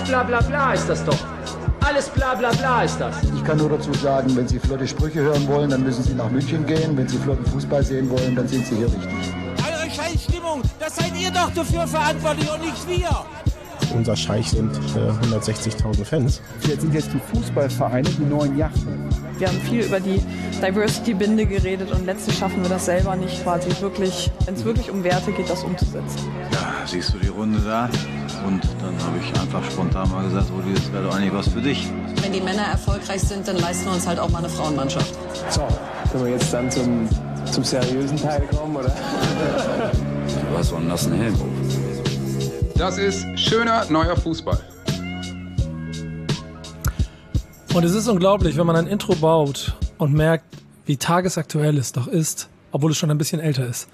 Alles bla bla bla ist das doch. Alles bla bla bla ist das. Ich kann nur dazu sagen, wenn Sie flotte Sprüche hören wollen, dann müssen Sie nach München gehen. Wenn Sie flotten Fußball sehen wollen, dann sind Sie hier richtig. Eure Scheißstimmung, das seid ihr doch dafür verantwortlich und nicht wir. Unser Scheich sind 160.000 Fans. Jetzt sind die Fußballvereine die neuen Yachten. Wir haben viel über die Diversity-Binde geredet und letztlich schaffen wir das selber nicht, quasi wirklich, wenn es wirklich um Werte geht, das umzusetzen. Ja, siehst du die Runde da? Und dann habe ich einfach spontan mal gesagt, Rudi, das wäre doch eigentlich was für dich. Wenn die Männer erfolgreich sind, dann leisten wir uns halt auch mal eine Frauenmannschaft. So, können wir jetzt dann zum seriösen Teil kommen, oder? Was soll denn das denn? Das ist schöner neuer Fußball. Und es ist unglaublich, wenn man ein Intro baut und merkt, wie tagesaktuell es doch ist, obwohl es schon ein bisschen älter ist.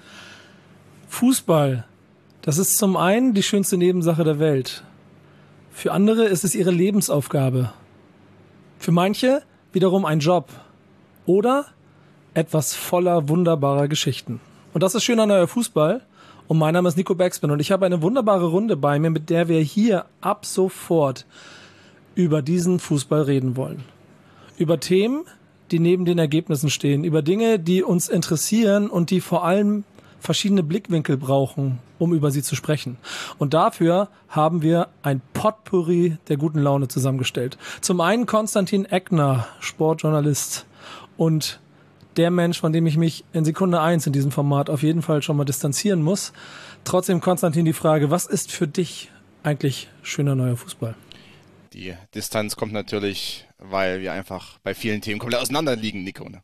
Fußball, das ist zum einen die schönste Nebensache der Welt. Für andere ist es ihre Lebensaufgabe. Für manche wiederum ein Job. Oder etwas voller wunderbarer Geschichten. Und das ist schöner neuer Fußball. Und mein Name ist Nico Backspin und ich habe eine wunderbare Runde bei mir, mit der wir hier ab sofort über diesen Fußball reden wollen. Über Themen, die neben den Ergebnissen stehen. Über Dinge, die uns interessieren und die vor allem verschiedene Blickwinkel brauchen, um über sie zu sprechen. Und dafür haben wir ein Potpourri der guten Laune zusammengestellt. Zum einen Konstantin Eckner, Sportjournalist und der Mensch, von dem ich mich in Sekunde 1 in diesem Format auf jeden Fall schon mal distanzieren muss. Trotzdem, Konstantin, die Frage, was ist für dich eigentlich schöner neuer Fußball? Die Distanz kommt natürlich, weil wir einfach bei vielen Themen komplett auseinander liegen, Nico. Ne?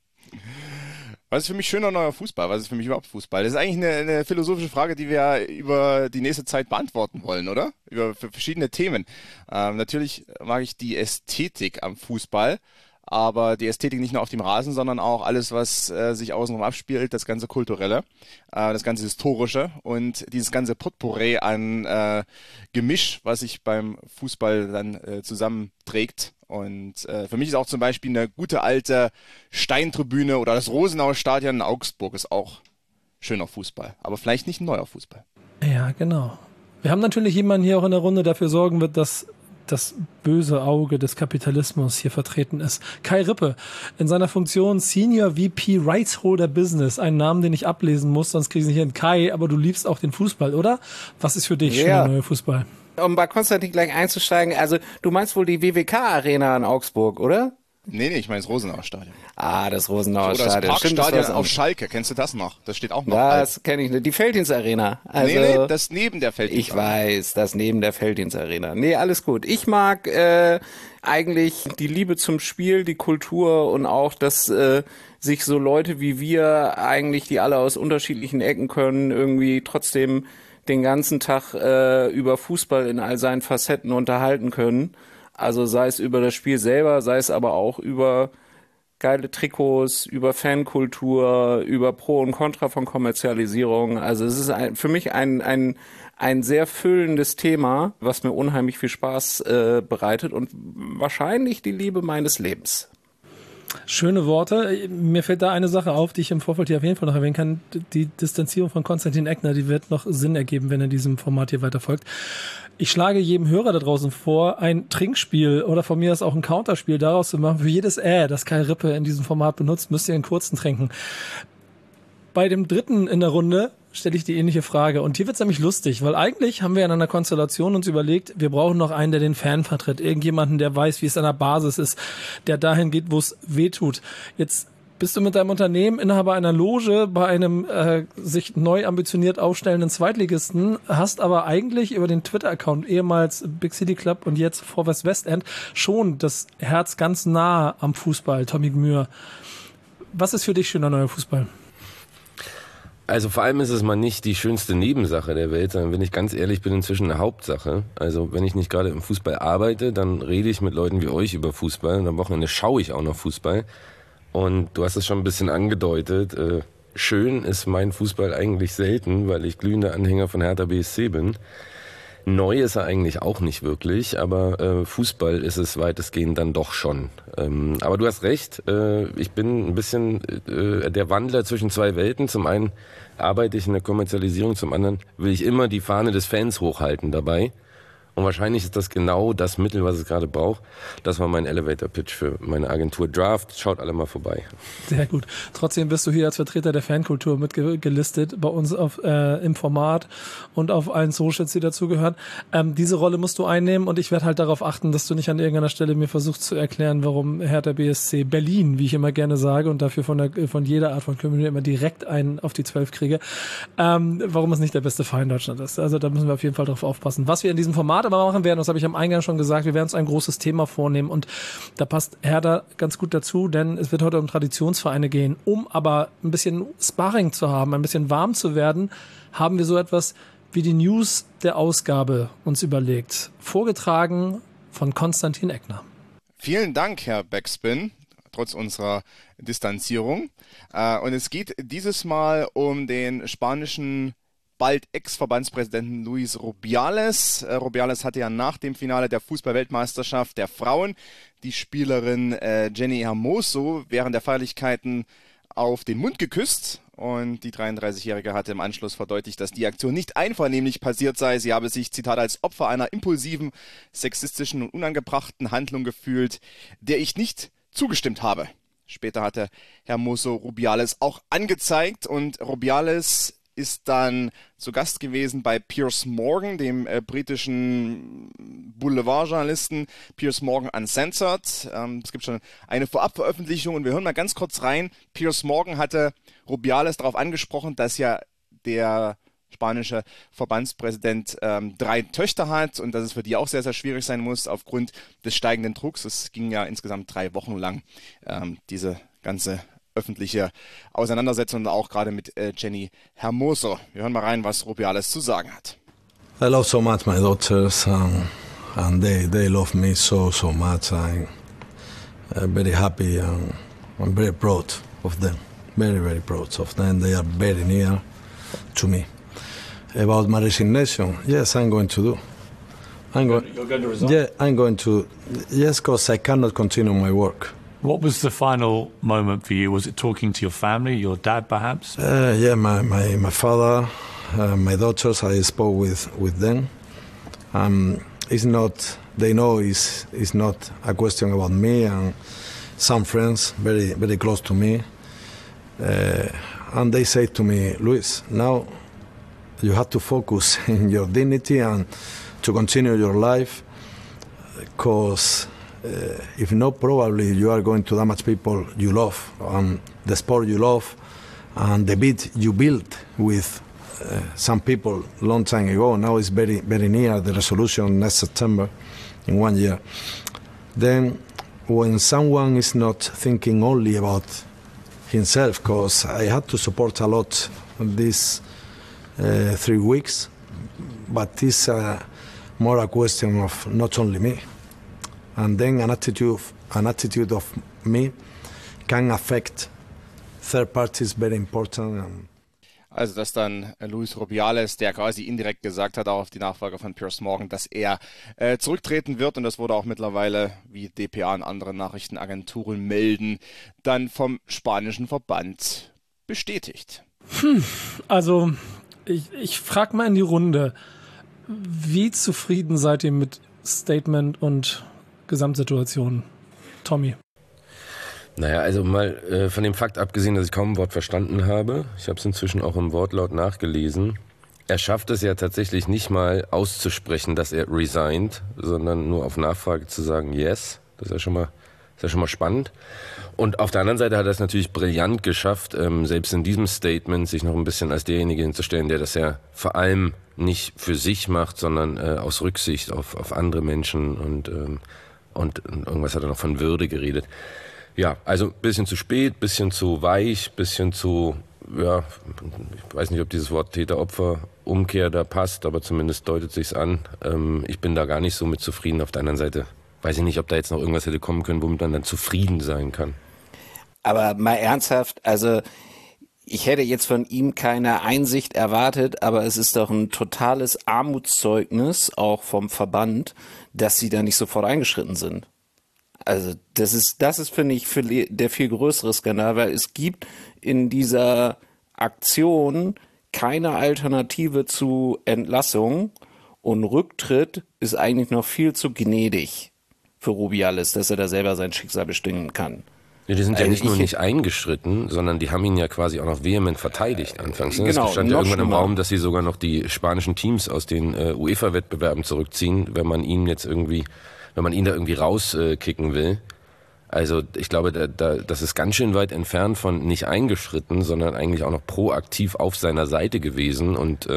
Was ist für mich schöner neuer Fußball? Was ist für mich überhaupt Fußball? Das ist eigentlich eine philosophische Frage, die wir über die nächste Zeit beantworten wollen, oder? Über verschiedene Themen. Natürlich mag ich die Ästhetik am Fußball, aber die Ästhetik nicht nur auf dem Rasen, sondern auch alles, was sich außenrum abspielt, das ganze Kulturelle, das ganze Historische und dieses ganze Potpourri an Gemisch, was sich beim Fußball dann zusammenträgt. Und für mich ist auch zum Beispiel eine gute alte Steintribüne oder das Rosenauer Stadion in Augsburg ist auch schöner Fußball, aber vielleicht nicht ein neuer Fußball. Ja, genau. Wir haben natürlich jemanden hier auch in der Runde, der dafür sorgen wird, dass das böse Auge des Kapitalismus hier vertreten ist. Kai Rippe, in seiner Funktion Senior VP Rights Holder Business, einen Namen, den ich ablesen muss, sonst kriege ich nicht hin. Kai, aber du liebst auch den Fußball, oder? Was ist für dich schöner neuer Fußball? Um bei Konstantin gleich einzusteigen, also du meinst wohl die WWK-Arena in Augsburg, oder? Nee, ich meine das Rosenauer Stadion. Ah, das Rosenauer Stadion. Oder das Parkstadion auf Schalke, kennst du das noch? Das steht auch noch. Das kenne ich nicht. Die Felddienst-Arena. Also, nee, das neben der Felddienst. Ich weiß, das neben der Felddienst-Arena. Nee, alles gut. Ich mag eigentlich die Liebe zum Spiel, die Kultur und auch, dass sich so Leute wie wir eigentlich, die alle aus unterschiedlichen Ecken können, irgendwie trotzdem den ganzen Tag über Fußball in all seinen Facetten unterhalten können. Also sei es über das Spiel selber, sei es aber auch über geile Trikots, über Fankultur, über Pro und Contra von Kommerzialisierung. Also es ist für mich ein sehr füllendes Thema, was mir unheimlich viel Spaß bereitet und wahrscheinlich die Liebe meines Lebens. Schöne Worte. Mir fällt da eine Sache auf, die ich im Vorfeld hier auf jeden Fall noch erwähnen kann. Die Distanzierung von Konstantin Eckner, die wird noch Sinn ergeben, wenn er diesem Format hier weiter folgt. Ich schlage jedem Hörer da draußen vor, ein Trinkspiel oder von mir aus auch ein Counterspiel daraus zu machen. Für jedes das Kai Rippe in diesem Format benutzt, müsst ihr einen kurzen trinken. Bei dem dritten in der Runde stelle ich die ähnliche Frage. Und hier wird es nämlich lustig, weil eigentlich haben wir in einer Konstellation uns überlegt, wir brauchen noch einen, der den Fan vertritt. Irgendjemanden, der weiß, wie es an der Basis ist, der dahin geht, wo es weh tut. Jetzt bist du mit deinem Unternehmen Inhaber einer Loge bei einem sich neu ambitioniert aufstellenden Zweitligisten, hast aber eigentlich über den Twitter-Account ehemals Big City Club und jetzt Vorwärts Westend schon das Herz ganz nah am Fußball. Tommy Gmür, was ist für dich schöner neuer Fußball? Also vor allem ist es mal nicht die schönste Nebensache der Welt, sondern wenn ich ganz ehrlich bin, inzwischen eine Hauptsache. Also wenn ich nicht gerade im Fußball arbeite, dann rede ich mit Leuten wie euch über Fußball und am Wochenende schaue ich auch noch Fußball. Und du hast es schon ein bisschen angedeutet, schön ist mein Fußball eigentlich selten, weil ich glühender Anhänger von Hertha BSC bin. Neu ist er eigentlich auch nicht wirklich, aber Fußball ist es weitestgehend dann doch schon. Aber du hast recht, ich bin ein bisschen der Wandler zwischen zwei Welten. Zum einen arbeite ich in der Kommerzialisierung, zum anderen will ich immer die Fahne des Fans hochhalten dabei. Und wahrscheinlich ist das genau das Mittel, was es gerade braucht. Das war mein Elevator-Pitch für meine Agentur Draft. Schaut alle mal vorbei. Sehr gut. Trotzdem bist du hier als Vertreter der Fankultur mitgelistet bei uns im Format und auf allen Socials, die dazugehören. Diese Rolle musst du einnehmen und ich werde halt darauf achten, dass du nicht an irgendeiner Stelle mir versuchst zu erklären, warum Hertha BSC Berlin, wie ich immer gerne sage und dafür von jeder Art von Community immer direkt einen auf die 12 kriege, warum es nicht der beste Verein Deutschland ist. Also da müssen wir auf jeden Fall drauf aufpassen. Was wir in diesem Format aber machen werden, das habe ich am Eingang schon gesagt, wir werden uns ein großes Thema vornehmen und da passt Hertha ganz gut dazu, denn es wird heute um Traditionsvereine gehen. Um aber ein bisschen Sparring zu haben, ein bisschen warm zu werden, haben wir so etwas wie die News der Ausgabe uns überlegt. Vorgetragen von Konstantin Eckner. Vielen Dank, Herr Backspin, trotz unserer Distanzierung. Und es geht dieses Mal um den spanischen bald Ex-Verbandspräsidenten Luis Rubiales. Rubiales hatte ja nach dem Finale der Fußball-Weltmeisterschaft der Frauen die Spielerin Jenny Hermoso während der Feierlichkeiten auf den Mund geküsst. Und die 33-Jährige hatte im Anschluss verdeutlicht, dass die Aktion nicht einvernehmlich passiert sei. Sie habe sich, Zitat, als Opfer einer impulsiven, sexistischen und unangebrachten Handlung gefühlt, der ich nicht zugestimmt habe. Später hatte Hermoso Rubiales auch angezeigt und Rubiales ist dann zu Gast gewesen bei Piers Morgan, dem britischen Boulevardjournalisten Piers Morgan Uncensored. Es gibt schon eine Vorabveröffentlichung und wir hören mal ganz kurz rein. Piers Morgan hatte Rubiales darauf angesprochen, dass ja der spanische Verbandspräsident 3 Töchter hat und dass es für die auch sehr, sehr schwierig sein muss aufgrund des steigenden Drucks. Es ging ja insgesamt 3 Wochen lang diese ganze öffentliche Auseinandersetzung und auch gerade mit Jenny Hermoso. Wir hören mal rein, was Rubiales zu sagen hat. I love so much my daughters and they love me so much. I'm very happy and I'm very proud of them. Very, very proud of them. They are very near to me. About my resignation, yes, I'm going to do. You're going to resign? Yeah, I'm going to. Yes, because I cannot continue my work. What was the final moment for you? Was it talking to your family, your dad perhaps? Yeah, my father, my daughters, I spoke with them. It's not, they know it's not a question about me and some friends very, very close to me. And they say to me, Luis, now you have to focus in your dignity and to continue your life because if not, probably you are going to damage people you love, and the sport you love, and the beat you built with some people long time ago. Now it's very, very near the resolution next September, in 1 year. Then, when someone is not thinking only about himself, because I had to support a lot these 3 weeks, but it's more a question of not only me. And then an attitude of me can affect third parties very important. Also dass dann Luis Rubiales, der quasi indirekt gesagt hat, auch auf die Nachfrage von Piers Morgan, dass er zurücktreten wird und das wurde auch mittlerweile, wie dpa und andere Nachrichtenagenturen melden, dann vom spanischen Verband bestätigt. Also ich frage mal in die Runde, wie zufrieden seid ihr mit Statement und Gesamtsituation? Tommy. Naja, also mal von dem Fakt abgesehen, dass ich kaum ein Wort verstanden habe, ich habe es inzwischen auch im Wortlaut nachgelesen, er schafft es ja tatsächlich nicht mal auszusprechen, dass er resigned, sondern nur auf Nachfrage zu sagen yes. Das ist ja schon mal spannend. Und auf der anderen Seite hat er es natürlich brillant geschafft, selbst in diesem Statement sich noch ein bisschen als derjenige hinzustellen, der das ja vor allem nicht für sich macht, sondern aus Rücksicht auf andere Menschen und irgendwas hat er noch von Würde geredet. Ja, also ein bisschen zu spät, bisschen zu weich, bisschen zu, ja, ich weiß nicht, ob dieses Wort Täter-Opfer-Umkehr da passt, aber zumindest deutet sich's an. Ich bin da gar nicht so mit zufrieden. Auf der anderen Seite weiß ich nicht, ob da jetzt noch irgendwas hätte kommen können, womit man dann zufrieden sein kann. Aber mal ernsthaft, also ich hätte jetzt von ihm keine Einsicht erwartet, aber es ist doch ein totales Armutszeugnis, auch vom Verband, dass sie da nicht sofort eingeschritten sind. Also das ist finde ich, der viel größere Skandal, weil es gibt in dieser Aktion keine Alternative zu Entlassung Und Rücktritt ist eigentlich noch viel zu gnädig für Rubiales, dass er da selber sein Schicksal bestimmen kann. Ja, die sind ja nicht nur nicht eingeschritten, sondern die haben ihn ja quasi auch noch vehement verteidigt anfangs. Ne? Genau, es stand ja irgendwann im Raum, dass sie sogar noch die spanischen Teams aus den UEFA-Wettbewerben zurückziehen, wenn man ihn da irgendwie rauskicken will. Also ich glaube, das ist ganz schön weit entfernt von nicht eingeschritten, sondern eigentlich auch noch proaktiv auf seiner Seite gewesen und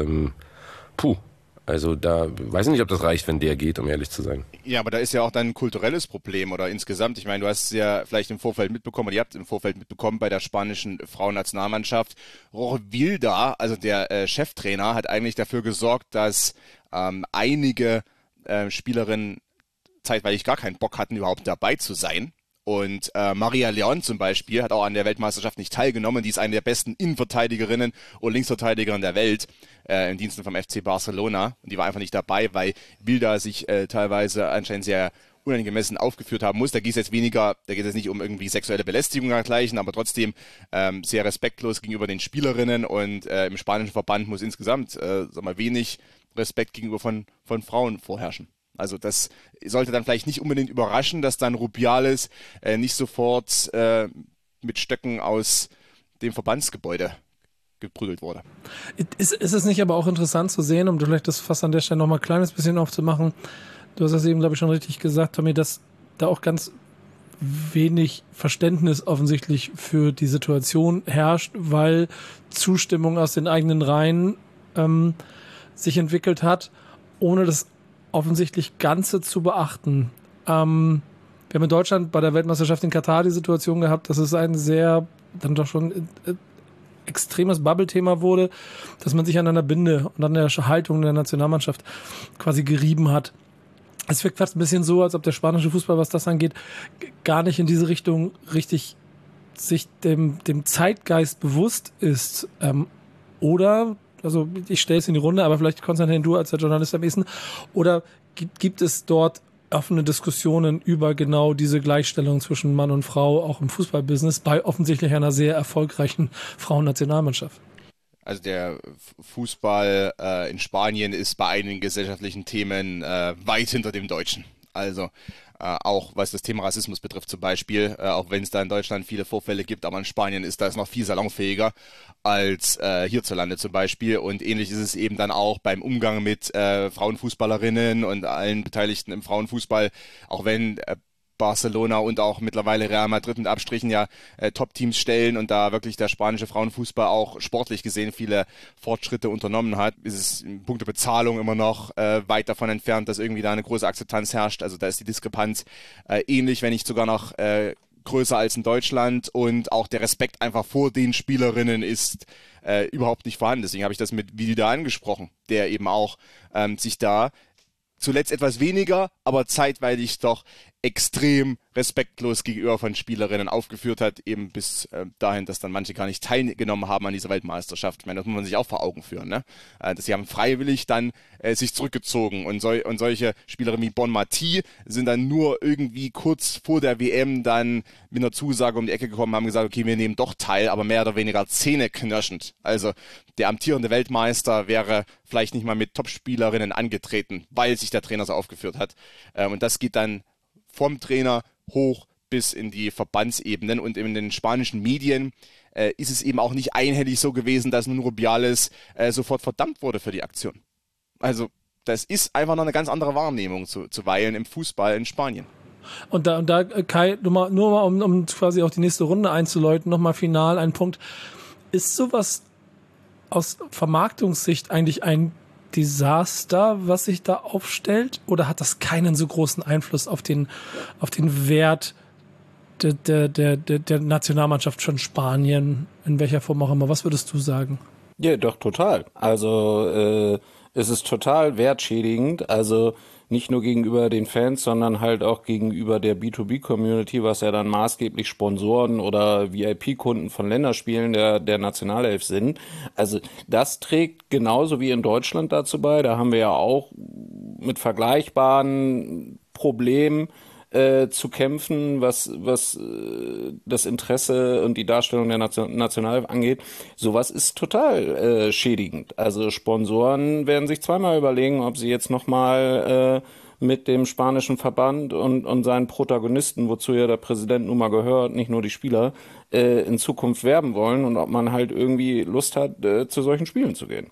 also da weiß ich nicht, ob das reicht, wenn der geht, um ehrlich zu sein. Ja, aber da ist ja auch dann ein kulturelles Problem oder insgesamt. Ich meine, du hast ja vielleicht im Vorfeld mitbekommen, oder ihr habt im Vorfeld mitbekommen bei der spanischen Frauennationalmannschaft. Roger Vilda, also der Cheftrainer, hat eigentlich dafür gesorgt, dass einige Spielerinnen zeitweilig gar keinen Bock hatten, überhaupt dabei zu sein. Und Maria León zum Beispiel hat auch an der Weltmeisterschaft nicht teilgenommen. Die ist eine der besten Innenverteidigerinnen und Linksverteidigerinnen der Welt im Diensten vom FC Barcelona. Und die war einfach nicht dabei, weil Vilda sich teilweise anscheinend sehr unangemessen aufgeführt haben muss. Da geht es jetzt nicht um irgendwie sexuelle Belästigung dergleichen, aber trotzdem sehr respektlos gegenüber den Spielerinnen. Und im spanischen Verband muss insgesamt wenig Respekt gegenüber von Frauen vorherrschen. Also das sollte dann vielleicht nicht unbedingt überraschen, dass dann Rubiales nicht sofort mit Stöcken aus dem Verbandsgebäude geprügelt wurde. Ist es nicht aber auch interessant zu sehen, um vielleicht das fast an der Stelle noch mal ein kleines bisschen aufzumachen, du hast das eben, glaube ich, schon richtig gesagt, Tommy, dass da auch ganz wenig Verständnis offensichtlich für die Situation herrscht, weil Zustimmung aus den eigenen Reihen sich entwickelt hat, ohne das offensichtlich Ganze zu beachten. Wir haben in Deutschland bei der Weltmeisterschaft in Katar die Situation gehabt, dass es ein sehr, dann doch schon extremes Bubble-Thema wurde, dass man sich an einer Binde und an der Haltung der Nationalmannschaft quasi gerieben hat. Es wirkt fast ein bisschen so, als ob der spanische Fußball, was das angeht, gar nicht in diese Richtung richtig sich dem Zeitgeist bewusst ist. Oder also ich stelle es in die Runde, aber vielleicht Konstantin, du als der Journalist am ehesten, oder gibt es dort offene Diskussionen über genau diese Gleichstellung zwischen Mann und Frau, auch im Fußballbusiness, bei offensichtlich einer sehr erfolgreichen Frauennationalmannschaft? Also der Fußball in Spanien ist bei einigen gesellschaftlichen Themen weit hinter dem Deutschen. Also auch was das Thema Rassismus betrifft zum Beispiel, auch wenn es da in Deutschland viele Vorfälle gibt, aber in Spanien ist das noch viel salonfähiger als hierzulande zum Beispiel. Und ähnlich ist es eben dann auch beim Umgang mit Frauenfußballerinnen und allen Beteiligten im Frauenfußball, auch wenn Barcelona und auch mittlerweile Real Madrid mit Abstrichen ja Top-Teams stellen und da wirklich der spanische Frauenfußball auch sportlich gesehen viele Fortschritte unternommen hat, ist es in puncto Bezahlung immer noch weit davon entfernt, dass irgendwie da eine große Akzeptanz herrscht. Also da ist die Diskrepanz ähnlich, wenn nicht sogar noch größer als in Deutschland, und auch der Respekt einfach vor den Spielerinnen ist überhaupt nicht vorhanden. Deswegen habe ich das mit Vilda angesprochen, der eben auch sich da zuletzt etwas weniger, aber zeitweilig doch extrem respektlos gegenüber von Spielerinnen aufgeführt hat, eben bis dahin, dass dann manche gar nicht teilgenommen haben an dieser Weltmeisterschaft. Ich meine, das muss man sich auch vor Augen führen, ne? Dass sie haben freiwillig dann sich zurückgezogen und solche Spielerinnen wie Bonmatí sind dann nur irgendwie kurz vor der WM dann mit einer Zusage um die Ecke gekommen, haben gesagt, okay, wir nehmen doch teil, aber mehr oder weniger zähneknirschend. Also der amtierende Weltmeister wäre vielleicht nicht mal mit Topspielerinnen angetreten, weil sich der Trainer so aufgeführt hat. Und das geht dann vom Trainer hoch bis in die Verbandsebenen, und in den spanischen Medien ist es eben auch nicht einhellig so gewesen, dass nun Rubiales sofort verdammt wurde für die Aktion. Also das ist einfach noch eine ganz andere Wahrnehmung zuweilen im Fußball in Spanien. Und da Kai, nur mal um quasi auch die nächste Runde einzuläuten, nochmal final ein Punkt. Ist sowas aus Vermarktungssicht eigentlich ein Desaster, was sich da aufstellt, oder hat das keinen so großen Einfluss auf den Wert der Nationalmannschaft von Spanien, in welcher Form auch immer? Was würdest du sagen? Ja, doch, total. Also es ist total wertschädigend, also nicht nur gegenüber den Fans, sondern halt auch gegenüber der B2B-Community, was ja dann maßgeblich Sponsoren oder VIP-Kunden von Länderspielen der Nationalelf sind. Also das trägt genauso wie in Deutschland dazu bei. Da haben wir ja auch mit vergleichbaren Problemen zu kämpfen, was das Interesse und die Darstellung der National angeht. Sowas ist total schädigend. Also Sponsoren werden sich zweimal überlegen, ob sie jetzt nochmal mit dem spanischen Verband und seinen Protagonisten, wozu ja der Präsident nun mal gehört, nicht nur die Spieler, in Zukunft werben wollen und ob man halt irgendwie Lust hat, zu solchen Spielen zu gehen.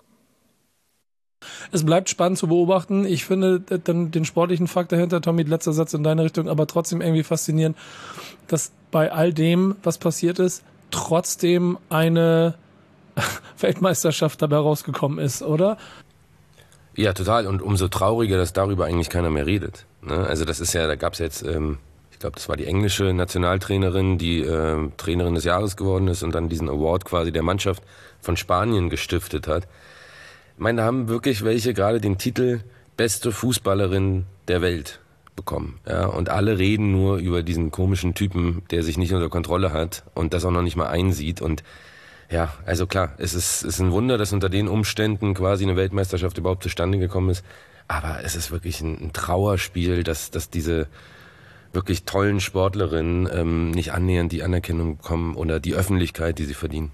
Es bleibt spannend zu beobachten. Ich finde dann den sportlichen Fakt dahinter, Tommy, letzter Satz in deine Richtung, aber trotzdem irgendwie faszinierend, dass bei all dem, was passiert ist, trotzdem eine Weltmeisterschaft dabei rausgekommen ist, oder? Ja, total. Und umso trauriger, dass darüber eigentlich keiner mehr redet. Ne? Also das ist ja, da gab es jetzt, ich glaube, das war die englische Nationaltrainerin, die Trainerin des Jahres geworden ist und dann diesen Award quasi der Mannschaft von Spanien gestiftet hat. Ich meine, da haben wirklich welche gerade den Titel beste Fußballerin der Welt bekommen. Ja? Und alle reden nur über diesen komischen Typen, der sich nicht unter Kontrolle hat und das auch noch nicht mal einsieht. Und ja, also klar, es ist ein Wunder, dass unter den Umständen quasi eine Weltmeisterschaft überhaupt zustande gekommen ist. Aber es ist wirklich ein Trauerspiel, dass diese wirklich tollen Sportlerinnen nicht annähernd die Anerkennung bekommen oder die Öffentlichkeit, die sie verdienen.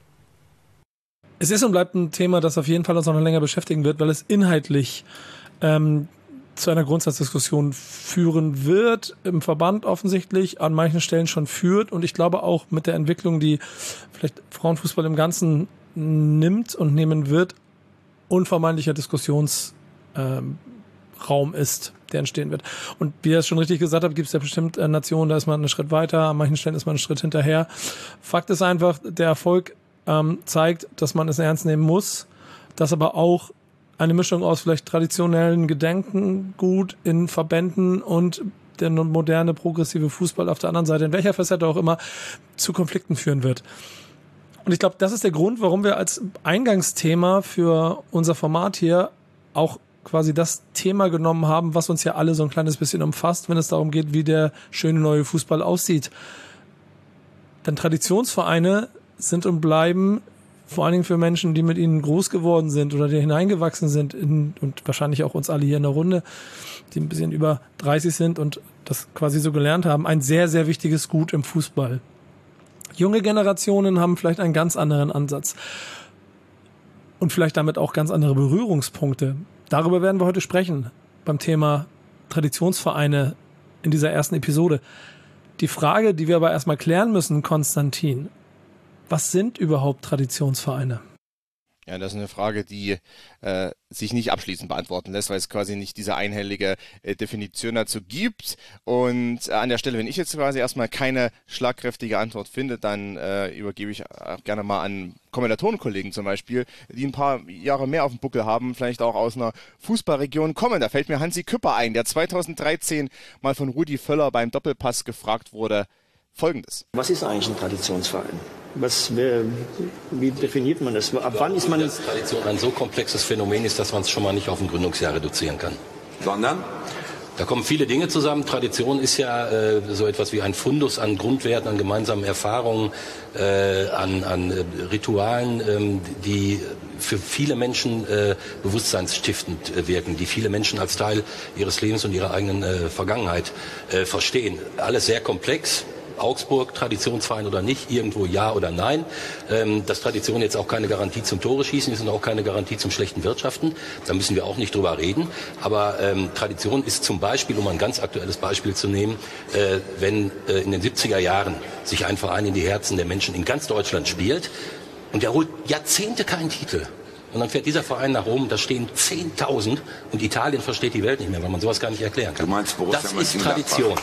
Es ist und bleibt ein Thema, das auf jeden Fall uns noch länger beschäftigen wird, weil es inhaltlich zu einer Grundsatzdiskussion führen wird, im Verband offensichtlich, an manchen Stellen schon führt und ich glaube auch mit der Entwicklung, die vielleicht Frauenfußball im Ganzen nimmt und nehmen wird, unvermeidlicher Diskussionsraum ist, der entstehen wird. Und wie ihr es schon richtig gesagt habt, gibt es ja bestimmt Nationen, da ist man einen Schritt weiter, an manchen Stellen ist man einen Schritt hinterher. Fakt ist einfach, der Erfolg zeigt, dass man es ernst nehmen muss, dass aber auch eine Mischung aus vielleicht traditionellen Gedenkengut in Verbänden und der moderne, progressive Fußball auf der anderen Seite, in welcher Facette auch immer, zu Konflikten führen wird. Und ich glaube, das ist der Grund, warum wir als Eingangsthema für unser Format hier auch quasi das Thema genommen haben, was uns ja alle so ein kleines bisschen umfasst, wenn es darum geht, wie der schöne neue Fußball aussieht. Denn Traditionsvereine sind und bleiben vor allen Dingen für Menschen, die mit ihnen groß geworden sind oder die hineingewachsen sind und wahrscheinlich auch uns alle hier in der Runde, die ein bisschen über 30 sind und das quasi so gelernt haben, ein sehr, sehr wichtiges Gut im Fußball. Junge Generationen haben vielleicht einen ganz anderen Ansatz und vielleicht damit auch ganz andere Berührungspunkte. Darüber werden wir heute sprechen beim Thema Traditionsvereine in dieser ersten Episode. Die Frage, die wir aber erstmal klären müssen, Konstantin: Was sind überhaupt Traditionsvereine? Ja, das ist eine Frage, die sich nicht abschließend beantworten lässt, weil es quasi nicht diese einhellige Definition dazu gibt. Und an der Stelle, wenn ich jetzt quasi erstmal keine schlagkräftige Antwort finde, dann übergebe ich gerne mal an Kommentatorenkollegen zum Beispiel, die ein paar Jahre mehr auf dem Buckel haben, vielleicht auch aus einer Fußballregion kommen. Da fällt mir Hansi Küpper ein, der 2013 mal von Rudi Völler beim Doppelpass gefragt wurde, Folgendes: Was ist eigentlich ein Traditionsverein? Wie definiert man das? Ab wann ist man... Dass Tradition ein so komplexes Phänomen ist, dass man es schon mal nicht auf ein Gründungsjahr reduzieren kann. Sondern? Da kommen viele Dinge zusammen. Tradition ist ja so etwas wie ein Fundus an Grundwerten, an gemeinsamen Erfahrungen, an Ritualen, die für viele Menschen bewusstseinsstiftend wirken, die viele Menschen als Teil ihres Lebens und ihrer eigenen Vergangenheit verstehen. Alles sehr komplex. Augsburg, Traditionsverein oder nicht, irgendwo ja oder nein. Dass Tradition jetzt auch keine Garantie zum Tore schießen ist und auch keine Garantie zum schlechten Wirtschaften. Da müssen wir auch nicht drüber reden. Aber Tradition ist zum Beispiel, um ein ganz aktuelles Beispiel zu nehmen, wenn in den 70er Jahren sich ein Verein in die Herzen der Menschen in ganz Deutschland spielt und der holt Jahrzehnte keinen Titel. Und dann fährt dieser Verein nach Rom, da stehen 10.000 und Italien versteht die Welt nicht mehr, weil man sowas gar nicht erklären kann. Du meinst Borussia Mönchengladbach? Das ist Tradition.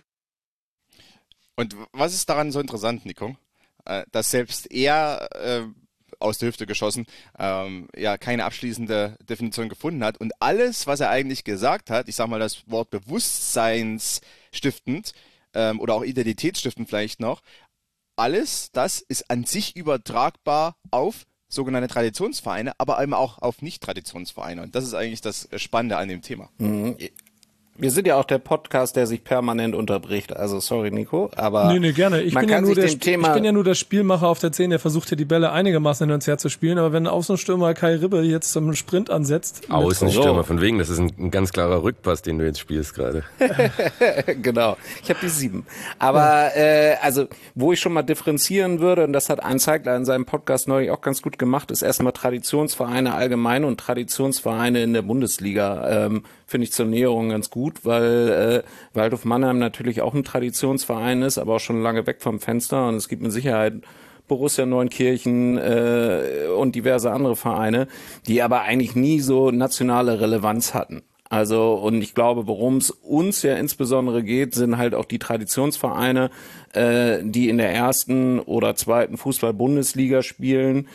Und was ist daran so interessant, Nico? Dass selbst er aus der Hüfte geschossen ja keine abschließende Definition gefunden hat und alles, was er eigentlich gesagt hat, ich sag mal das Wort bewusstseinsstiftend oder auch identitätsstiftend vielleicht noch, alles das ist an sich übertragbar auf sogenannte Traditionsvereine, aber eben auch auf Nicht-Traditionsvereine. Und das ist eigentlich das Spannende an dem Thema. Wir sind ja auch der Podcast, der sich permanent unterbricht. Also sorry, Nico, aber nee, gerne. Ich bin ja nur der Spielmacher auf der 10, der versucht hier die Bälle einigermaßen hin und her zu spielen. Aber wenn ein Außenstürmer Kai Ribbe jetzt zum Sprint ansetzt. Außenstürmer, von wegen, das ist ein ganz klarer Rückpass, den du jetzt spielst gerade. Genau, ich habe die 7. Aber also, wo ich schon mal differenzieren würde, und das hat ein Zeigler in seinem Podcast neulich auch ganz gut gemacht, ist erstmal Traditionsvereine allgemein und Traditionsvereine in der Bundesliga. Finde ich zur Näherung ganz gut, weil Waldhof Mannheim natürlich auch ein Traditionsverein ist, aber auch schon lange weg vom Fenster. Und es gibt mit Sicherheit Borussia Neunkirchen und diverse andere Vereine, die aber eigentlich nie so nationale Relevanz hatten. Also, und ich glaube, worum es uns ja insbesondere geht, sind halt auch die Traditionsvereine, die in der 1. oder 2. Fußball-Bundesliga spielen,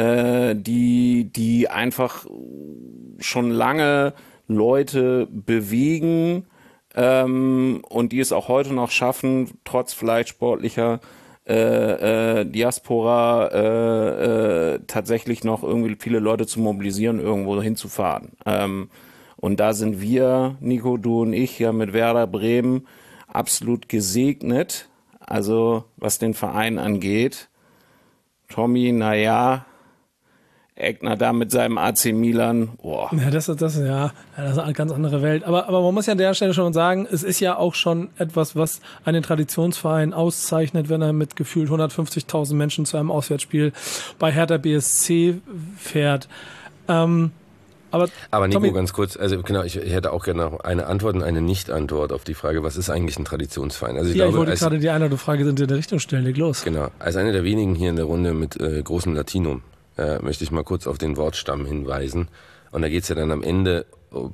die einfach schon lange Leute bewegen und die es auch heute noch schaffen, trotz vielleicht sportlicher Diaspora tatsächlich noch irgendwie viele Leute zu mobilisieren, irgendwo hinzufahren. Und da sind wir, Nico, du und ich, ja mit Werder Bremen absolut gesegnet, also was den Verein angeht. Tommy, naja, Egner da mit seinem AC Milan, boah. Ja, das ist eine ganz andere Welt. Aber man muss ja an der Stelle schon sagen, es ist ja auch schon etwas, was einen Traditionsverein auszeichnet, wenn er mit gefühlt 150.000 Menschen zu einem Auswärtsspiel bei Hertha BSC fährt. Aber Nico, Tommy, ganz kurz, also genau, ich hätte auch gerne noch eine Antwort und eine Nicht-Antwort auf die Frage, was ist eigentlich ein Traditionsverein? Also ich wollte gerade die eine oder Frage in der Richtung stellen, leg los. Genau, als einer der wenigen hier in der Runde mit großem Latinum möchte ich mal kurz auf den Wortstamm hinweisen. Und da geht's ja dann am Ende um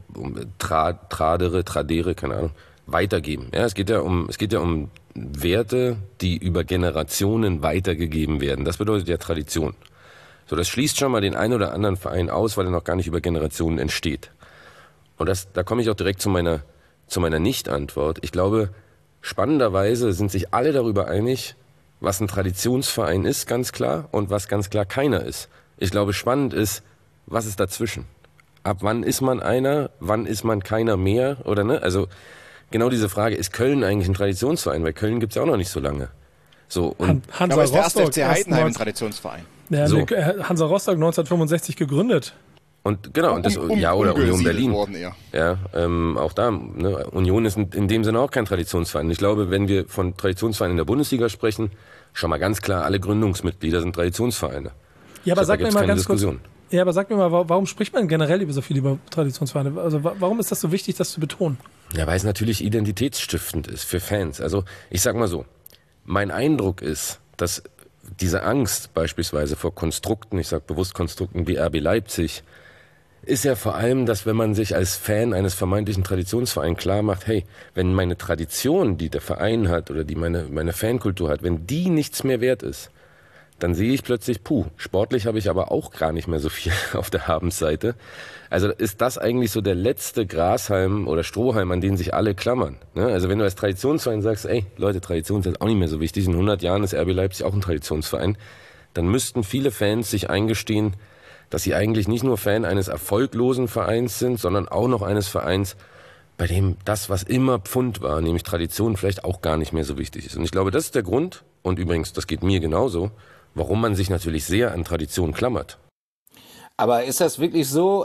Tradere, keine Ahnung, weitergeben. Ja, es geht ja um Werte, die über Generationen weitergegeben werden. Das bedeutet ja Tradition. So, das schließt schon mal den einen oder anderen Verein aus, weil er noch gar nicht über Generationen entsteht. Und da komme ich auch direkt zu meiner Nicht-Antwort. Ich glaube, spannenderweise sind sich alle darüber einig, was ein Traditionsverein ist, ganz klar, und was ganz klar keiner ist. Ich glaube, spannend ist, was ist dazwischen? Ab wann ist man einer, wann ist man keiner mehr, oder ne? Also genau diese Frage, ist Köln eigentlich ein Traditionsverein? Weil Köln gibt's ja auch noch nicht so lange. So, und aber ist der erste FC Heidenheim ein Traditionsverein? Ja, so. Hansa Rostock 1965 gegründet. Und genau, und das oder Union Berlin. Ja, auch da, ne, Union ist in dem Sinne auch kein Traditionsverein. Ich glaube, wenn wir von Traditionsvereinen in der Bundesliga sprechen, schon mal ganz klar, alle Gründungsmitglieder sind Traditionsvereine. Ja, aber sag mir mal ganz kurz. Ja, aber sag mir mal, warum spricht man generell über so viel über Traditionsvereine? Also warum ist das so wichtig, das zu betonen? Ja, weil es natürlich identitätsstiftend ist für Fans. Also ich sag mal so, mein Eindruck ist, dass diese Angst beispielsweise vor Konstrukten, ich sage bewusst Konstrukten wie RB Leipzig, ist ja vor allem, dass wenn man sich als Fan eines vermeintlichen Traditionsvereins klar macht, hey, wenn meine Tradition, die der Verein hat oder die meine Fankultur hat, wenn die nichts mehr wert ist, dann sehe ich plötzlich, sportlich habe ich aber auch gar nicht mehr so viel auf der Habenseite. Also ist das eigentlich so der letzte Grashalm oder Strohhalm, an den sich alle klammern. Ne? Also wenn du als Traditionsverein sagst, ey Leute, Tradition ist auch nicht mehr so wichtig, in 100 Jahren ist RB Leipzig auch ein Traditionsverein, dann müssten viele Fans sich eingestehen, dass sie eigentlich nicht nur Fan eines erfolglosen Vereins sind, sondern auch noch eines Vereins, bei dem das, was immer Pfund war, nämlich Tradition, vielleicht auch gar nicht mehr so wichtig ist. Und ich glaube, das ist der Grund, und übrigens, das geht mir genauso, warum man sich natürlich sehr an Tradition klammert. Aber ist das wirklich so,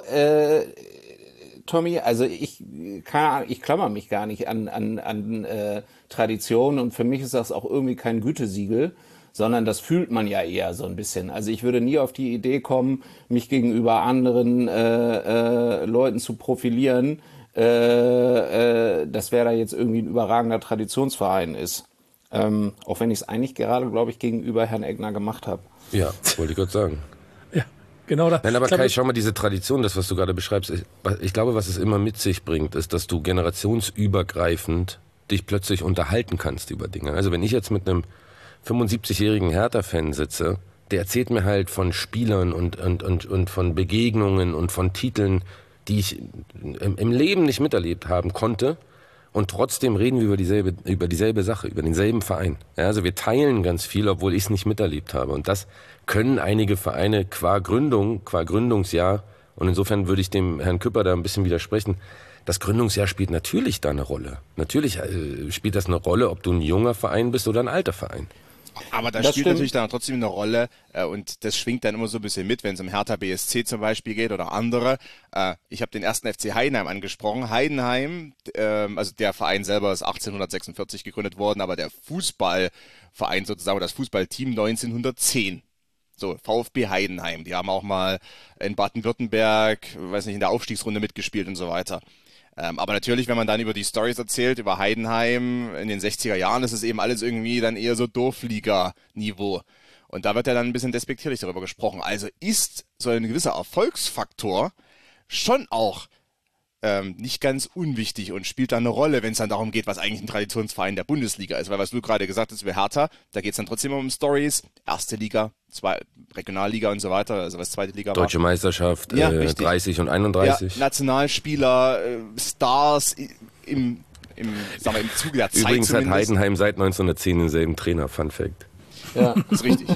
Tommy? Also ich klammer mich gar nicht an Tradition, und für mich ist das auch irgendwie kein Gütesiegel, sondern das fühlt man ja eher so ein bisschen. Also ich würde nie auf die Idee kommen, mich gegenüber anderen Leuten zu profilieren, dass wer da jetzt irgendwie ein überragender Traditionsverein ist. Auch wenn ich es eigentlich gerade, glaube ich, gegenüber Herrn Egner gemacht habe. Ja, wollte ich gerade sagen. Ja, genau. Nein, aber Kai, schau mal, diese Tradition, das, was du gerade beschreibst, ich glaube, was es immer mit sich bringt, ist, dass du generationsübergreifend dich plötzlich unterhalten kannst über Dinge. Also wenn ich jetzt mit einem 75-jährigen Hertha-Fan sitze, der erzählt mir halt von Spielern und von Begegnungen und von Titeln, die ich im Leben nicht miterlebt haben konnte. Und trotzdem reden wir über dieselbe Sache, über denselben Verein. Ja, also wir teilen ganz viel, obwohl ich es nicht miterlebt habe. Und das können einige Vereine qua Gründungsjahr, und insofern würde ich dem Herrn Küpper da ein bisschen widersprechen, das Gründungsjahr spielt natürlich da eine Rolle. Natürlich spielt das eine Rolle, ob du ein junger Verein bist oder ein alter Verein. Aber das spielt natürlich dann trotzdem eine Rolle und das schwingt dann immer so ein bisschen mit, wenn es um Hertha BSC zum Beispiel geht oder andere. Ich habe den ersten FC Heidenheim angesprochen. Heidenheim, also der Verein selber ist 1846 gegründet worden, aber der Fußballverein sozusagen, das Fußballteam 1910. So, VfB Heidenheim, die haben auch mal in Baden-Württemberg, weiß nicht, in der Aufstiegsrunde mitgespielt und so weiter. Aber natürlich, wenn man dann über die Storys erzählt, über Heidenheim in den 60er Jahren, ist es eben alles irgendwie dann eher so Dorfliga-Niveau. Und da wird ja dann ein bisschen despektierlich darüber gesprochen. Also ist so ein gewisser Erfolgsfaktor schon auch nicht ganz unwichtig und spielt dann eine Rolle, wenn es dann darum geht, was eigentlich ein Traditionsverein der Bundesliga ist. Weil was du gerade gesagt hast über Hertha, da geht es dann trotzdem um Stories, erste Liga, Regionalliga und so weiter, also was zweite Liga war. Deutsche Meisterschaft, ja, 30 und 31. Ja, Nationalspieler, Stars im Zuge der Zeit. Übrigens zumindest. hat Heidenheim seit 1910 denselben Trainer, Fun Fact. Ja. Das ist richtig, ja.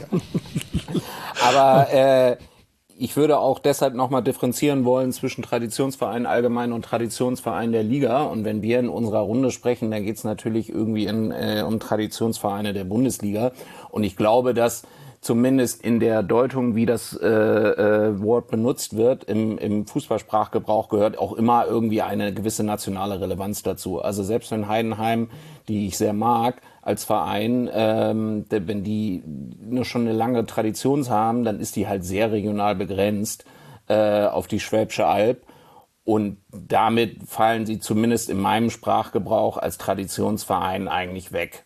Aber ich würde auch deshalb nochmal differenzieren wollen zwischen Traditionsverein allgemein und Traditionsverein der Liga. Und wenn wir in unserer Runde sprechen, dann geht es natürlich irgendwie um Traditionsvereine der Bundesliga. Und ich glaube, dass zumindest in der Deutung, wie das Wort benutzt wird, im Fußballsprachgebrauch gehört auch immer irgendwie eine gewisse nationale Relevanz dazu. Also selbst wenn Heidenheim, die ich sehr mag, als Verein, wenn die nur schon eine lange Tradition haben, dann ist die halt sehr regional begrenzt auf die Schwäbische Alb. Und damit fallen sie zumindest in meinem Sprachgebrauch als Traditionsverein eigentlich weg.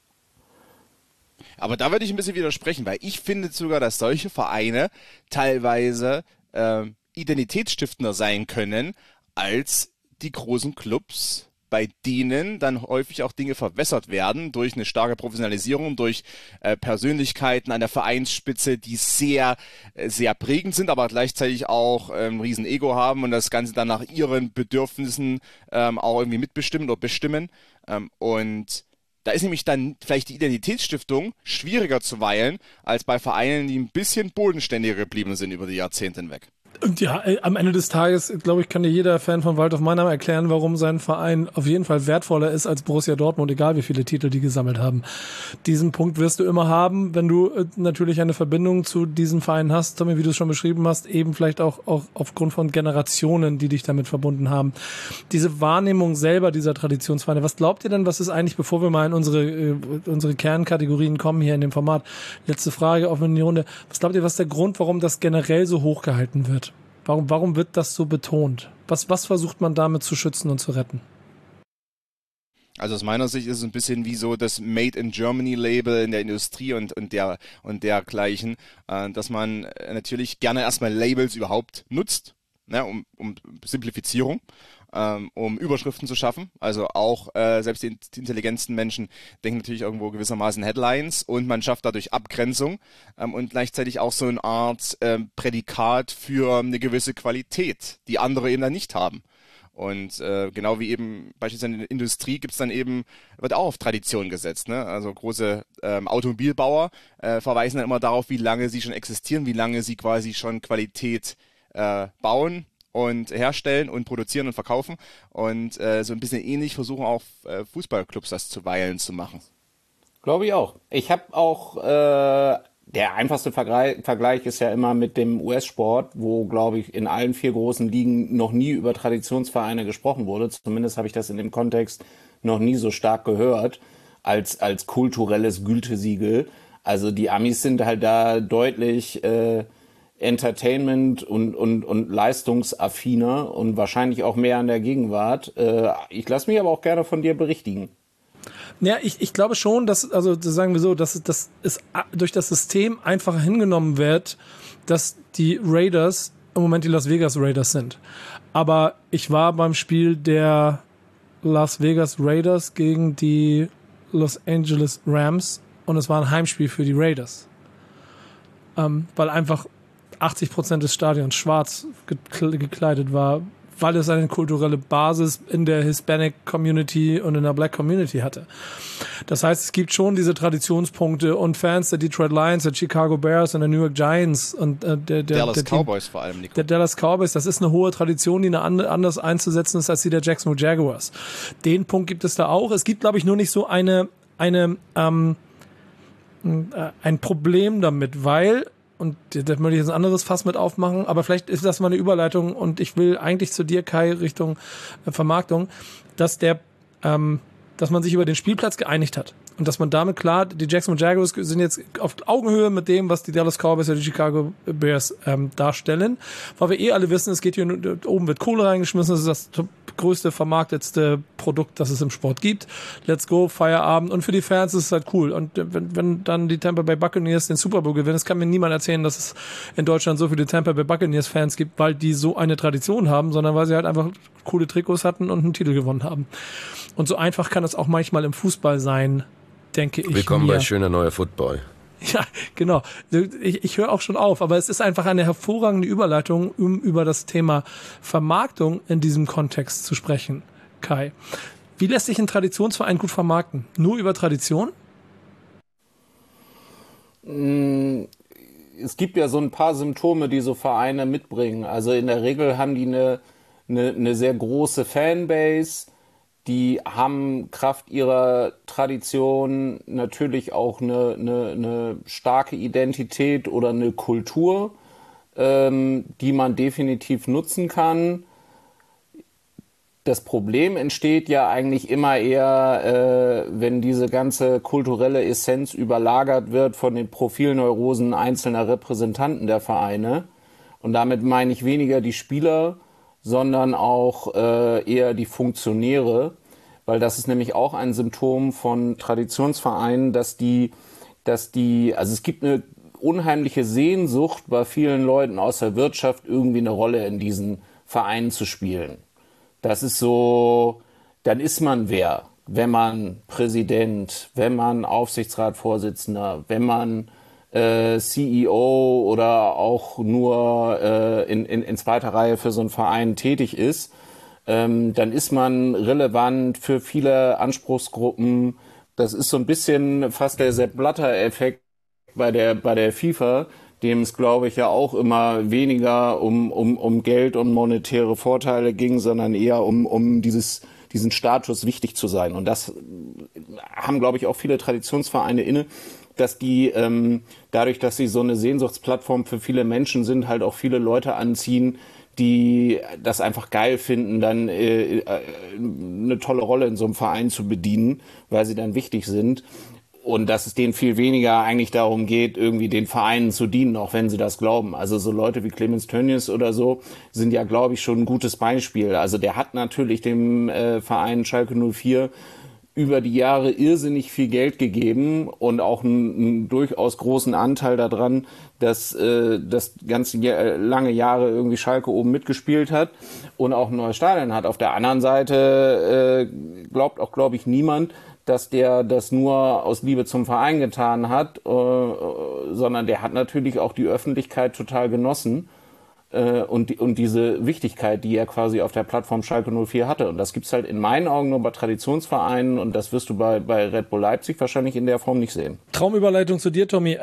Aber da würde ich ein bisschen widersprechen, weil ich finde sogar, dass solche Vereine teilweise identitätsstiftender sein können als die großen Clubs, bei denen dann häufig auch Dinge verwässert werden durch eine starke Professionalisierung, durch Persönlichkeiten an der Vereinsspitze, die sehr, sehr prägend sind, aber gleichzeitig auch ein riesen Ego haben und das Ganze dann nach ihren Bedürfnissen auch irgendwie mitbestimmen oder bestimmen. Und da ist nämlich dann vielleicht die Identitätsstiftung schwieriger zu weilen, als bei Vereinen, die ein bisschen bodenständiger geblieben sind über die Jahrzehnte hinweg. Und ja, am Ende des Tages, glaube ich, kann dir jeder Fan von Waldhof Mannheim erklären, warum sein Verein auf jeden Fall wertvoller ist als Borussia Dortmund, egal wie viele Titel die gesammelt haben. Diesen Punkt wirst du immer haben, wenn du natürlich eine Verbindung zu diesem Verein hast, Tommy, wie du es schon beschrieben hast, eben vielleicht auch aufgrund von Generationen, die dich damit verbunden haben. Diese Wahrnehmung selber dieser Traditionsvereine, was glaubt ihr denn, was ist eigentlich, bevor wir mal in unsere Kernkategorien kommen hier in dem Format, letzte Frage auf in die Runde, was glaubt ihr, was ist der Grund, warum das generell so hochgehalten wird? Warum wird das so betont? Was versucht man damit zu schützen und zu retten? Also aus meiner Sicht ist es ein bisschen wie so das Made in Germany Label in der Industrie und dergleichen, dass man natürlich gerne erstmal Labels überhaupt nutzt, ne, um Simplifizierung, um Überschriften zu schaffen. Also auch selbst die intelligentesten Menschen denken natürlich irgendwo gewissermaßen Headlines und man schafft dadurch Abgrenzung und gleichzeitig auch so eine Art Prädikat für eine gewisse Qualität, die andere eben dann nicht haben. Und genau wie eben beispielsweise in der Industrie wird auch auf Tradition gesetzt. Ne? Also große Automobilbauer verweisen dann immer darauf, wie lange sie schon existieren, wie lange sie quasi schon Qualität bauen und herstellen und produzieren und verkaufen. Und so ein bisschen ähnlich versuchen auch Fußballclubs das zuweilen zu machen. Glaube ich auch. Ich habe auch, der einfachste Vergleich ist ja immer mit dem US-Sport, wo, glaube ich, in allen 4 großen Ligen noch nie über Traditionsvereine gesprochen wurde. Zumindest habe ich das in dem Kontext noch nie so stark gehört, als kulturelles Gütesiegel. Also die Amis sind halt da deutlich Entertainment und leistungsaffiner und wahrscheinlich auch mehr an der Gegenwart. Ich lasse mich aber auch gerne von dir berichtigen. Ja, ich glaube schon, dass, also sagen wir so, dass es durch das System einfacher hingenommen wird, dass die Raiders im Moment die Las Vegas Raiders sind. Aber ich war beim Spiel der Las Vegas Raiders gegen die Los Angeles Rams und es war ein Heimspiel für die Raiders. Weil einfach 80% des Stadions schwarz gekleidet war, weil es eine kulturelle Basis in der Hispanic Community und in der Black Community hatte. Das heißt, es gibt schon diese Traditionspunkte und Fans der Detroit Lions, der Chicago Bears und der New York Giants und der Dallas Cowboys vor allem, Nico. Der Dallas Cowboys, das ist eine hohe Tradition, die anders einzusetzen ist als die der Jacksonville Jaguars. Den Punkt gibt es da auch. Es gibt, glaube ich, nur nicht so ein Problem damit, weil, und da möchte ich jetzt ein anderes Fass mit aufmachen, aber vielleicht ist das mal eine Überleitung und ich will eigentlich zu dir, Kai, Richtung Vermarktung, dass man sich über den Spielplatz geeinigt hat. Und dass man damit klar, die Jacksonville Jaguars sind jetzt auf Augenhöhe mit dem, was die Dallas Cowboys oder die Chicago Bears darstellen. Weil wir alle wissen, es geht hier, oben wird Kohle reingeschmissen, das ist das größte, vermarktetste Produkt, das es im Sport gibt. Let's go, Feierabend. Und für die Fans ist es halt cool. Und wenn dann die Tampa Bay Buccaneers den Super Bowl gewinnen, das kann mir niemand erzählen, dass es in Deutschland so viele Tampa Bay Buccaneers Fans gibt, weil die so eine Tradition haben, sondern weil sie halt einfach coole Trikots hatten und einen Titel gewonnen haben. Und so einfach kann es auch manchmal im Fußball sein, denke ich. Willkommen bei schöner neuer Football. Ja, genau. Ich höre auch schon auf, aber es ist einfach eine hervorragende Überleitung, um über das Thema Vermarktung in diesem Kontext zu sprechen. Kai, wie lässt sich ein Traditionsverein gut vermarkten? Nur über Tradition? Es gibt ja so ein paar Symptome, die so Vereine mitbringen. Also in der Regel haben die eine sehr große Fanbase. Die haben Kraft ihrer Tradition natürlich auch eine starke Identität oder eine Kultur, die man definitiv nutzen kann. Das Problem entsteht ja eigentlich immer eher, wenn diese ganze kulturelle Essenz überlagert wird von den Profilneurosen einzelner Repräsentanten der Vereine. Und damit meine ich weniger die Spieler, sondern auch eher die Funktionäre, weil das ist nämlich auch ein Symptom von Traditionsvereinen, dass also es gibt eine unheimliche Sehnsucht bei vielen Leuten aus der Wirtschaft, irgendwie eine Rolle in diesen Vereinen zu spielen. Das ist so, dann ist man wer, wenn man Präsident, wenn man Aufsichtsratsvorsitzender, wenn man CEO oder auch nur in zweiter Reihe für so einen Verein tätig ist, dann ist man relevant für viele Anspruchsgruppen. Das ist so ein bisschen fast der Sepp Blatter-Effekt bei der FIFA, dem es, glaube ich, ja auch immer weniger um Geld und monetäre Vorteile ging, sondern eher um diesen Status wichtig zu sein. Und das haben, glaube ich, auch viele Traditionsvereine inne, dass die dadurch, dass sie so eine Sehnsuchtsplattform für viele Menschen sind, halt auch viele Leute anziehen, die das einfach geil finden, dann eine tolle Rolle in so einem Verein zu bedienen, weil sie dann wichtig sind. Und dass es denen viel weniger eigentlich darum geht, irgendwie den Vereinen zu dienen, auch wenn sie das glauben. Also so Leute wie Clemens Tönnies oder so sind ja, glaube ich, schon ein gutes Beispiel. Also der hat natürlich dem Verein Schalke 04 über die Jahre irrsinnig viel Geld gegeben und auch einen durchaus großen Anteil daran, dass das ganze lange Jahre irgendwie Schalke oben mitgespielt hat und auch ein neues Stadion hat. Auf der anderen Seite glaubt auch, glaube ich, niemand, dass der das nur aus Liebe zum Verein getan hat, sondern der hat natürlich auch die Öffentlichkeit total genossen. Und diese Wichtigkeit, die er quasi auf der Plattform Schalke 04 hatte. Und das gibt's halt in meinen Augen nur bei Traditionsvereinen und das wirst du bei Red Bull Leipzig wahrscheinlich in der Form nicht sehen. Traumüberleitung zu dir, Tommy.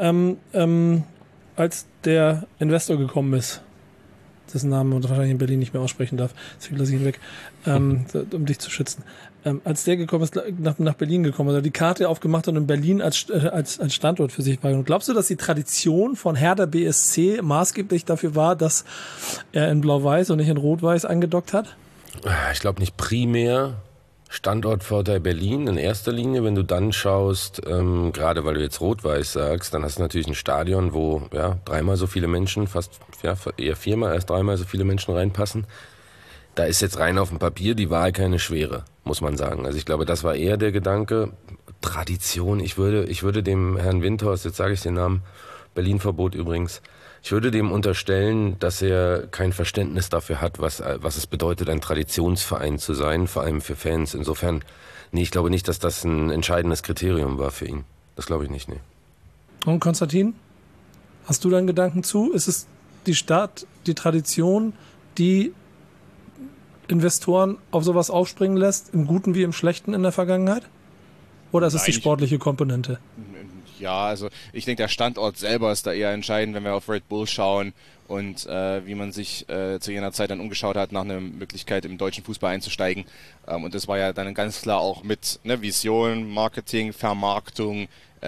Als der Investor gekommen ist, dessen Namen man wahrscheinlich in Berlin nicht mehr aussprechen darf, deswegen lasse ich ihn weg, um dich zu schützen. Als der gekommen ist, nach Berlin gekommen ist, also die Karte aufgemacht hat und in Berlin als Standort für sich war. Und glaubst du, dass die Tradition von Hertha BSC maßgeblich dafür war, dass er in Blau-Weiß und nicht in Rot-Weiß angedockt hat? Ich glaube nicht primär. Standortvorteil Berlin in erster Linie. Wenn du dann schaust, gerade weil du jetzt Rot-Weiß sagst, dann hast du natürlich ein Stadion, wo dreimal so viele Menschen, eher viermal als dreimal so viele Menschen reinpassen. Da ist jetzt rein auf dem Papier die Wahl keine schwere, muss man sagen. Also ich glaube, das war eher der Gedanke. Tradition, ich würde dem Herrn Windhorst, jetzt sage ich den Namen, Berlin-Verbot übrigens, ich würde dem unterstellen, dass er kein Verständnis dafür hat, was es bedeutet, ein Traditionsverein zu sein, vor allem für Fans. Insofern, ich glaube nicht, dass das ein entscheidendes Kriterium war für ihn. Das glaube ich nicht, nee. Und Konstantin, hast du da einen Gedanken zu? Ist es die Stadt, die Tradition, die Investoren auf sowas aufspringen lässt, im Guten wie im Schlechten in der Vergangenheit? Oder ist es die sportliche Komponente? Ja, also ich denke, der Standort selber ist da eher entscheidend, wenn wir auf Red Bull schauen und wie man sich zu jener Zeit dann umgeschaut hat, nach einer Möglichkeit im deutschen Fußball einzusteigen. Und das war ja dann ganz klar auch mit Vision, Marketing, Vermarktung,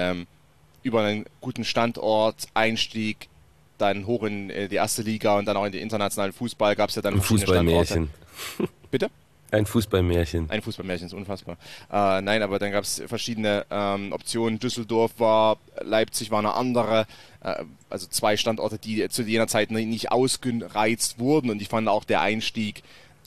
über einen guten Standort, Einstieg, dann hoch in die erste Liga und dann auch in den internationalen Fußball gab es ja dann verschiedene Standorte. Bitte? Ein Fußballmärchen. Ein Fußballmärchen, ist unfassbar. Nein, aber dann gab es verschiedene Optionen. Düsseldorf war, Leipzig war eine andere. Also 2 Standorte, die zu jener Zeit nicht ausgereizt wurden. Und ich fand auch der Einstieg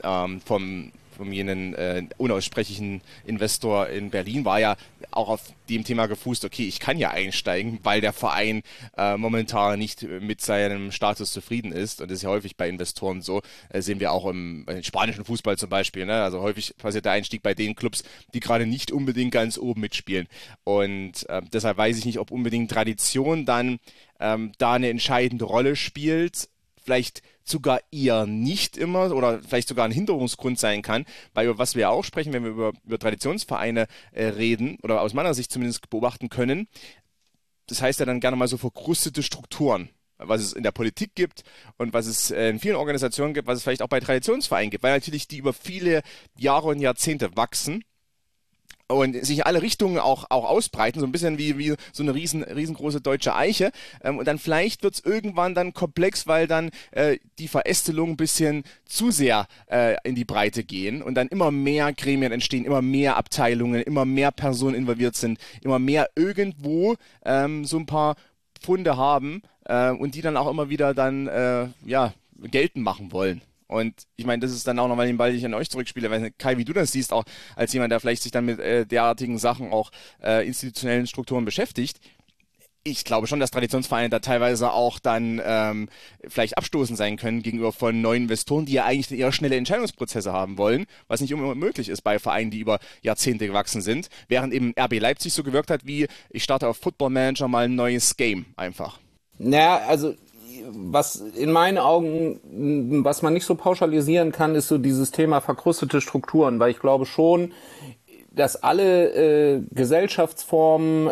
vom jenen unaussprechlichen Investor in Berlin war ja auch auf dem Thema gefußt, okay, ich kann ja einsteigen, weil der Verein momentan nicht mit seinem Status zufrieden ist. Und das ist ja häufig bei Investoren so. Sehen wir auch im spanischen Fußball zum Beispiel. Ne? Also häufig passiert der Einstieg bei den Clubs, die gerade nicht unbedingt ganz oben mitspielen. Und deshalb weiß ich nicht, ob unbedingt Tradition dann da eine entscheidende Rolle spielt. Vielleicht sogar eher nicht immer oder vielleicht sogar ein Hinderungsgrund sein kann, weil über was wir auch sprechen, wenn wir über Traditionsvereine reden oder aus meiner Sicht zumindest beobachten können, das heißt ja dann gerne mal so verkrustete Strukturen, was es in der Politik gibt und was es in vielen Organisationen gibt, was es vielleicht auch bei Traditionsvereinen gibt, weil natürlich die über viele Jahre und Jahrzehnte wachsen und sich in alle Richtungen auch ausbreiten, so ein bisschen wie so eine riesengroße deutsche Eiche. Und dann vielleicht wird es irgendwann dann komplex, weil dann die Verästelung ein bisschen zu sehr in die Breite gehen und dann immer mehr Gremien entstehen, immer mehr Abteilungen, immer mehr Personen involviert sind, immer mehr irgendwo so ein paar Pfunde haben und die dann auch immer wieder dann geltend machen wollen. Und ich meine, das ist dann auch nochmal den Ball, den ich an euch zurückspiele, weil Kai, wie du das siehst, auch als jemand, der vielleicht sich dann mit derartigen Sachen auch institutionellen Strukturen beschäftigt. Ich glaube schon, dass Traditionsvereine da teilweise auch dann vielleicht abstoßend sein können gegenüber von neuen Investoren, die ja eigentlich eher schnelle Entscheidungsprozesse haben wollen, was nicht immer möglich ist bei Vereinen, die über Jahrzehnte gewachsen sind, während eben RB Leipzig so gewirkt hat, wie ich starte auf Football Manager mal ein neues Game einfach. Naja, also was in meinen Augen, was man nicht so pauschalisieren kann, ist so dieses Thema verkrustete Strukturen, weil ich glaube schon, dass alle Gesellschaftsformen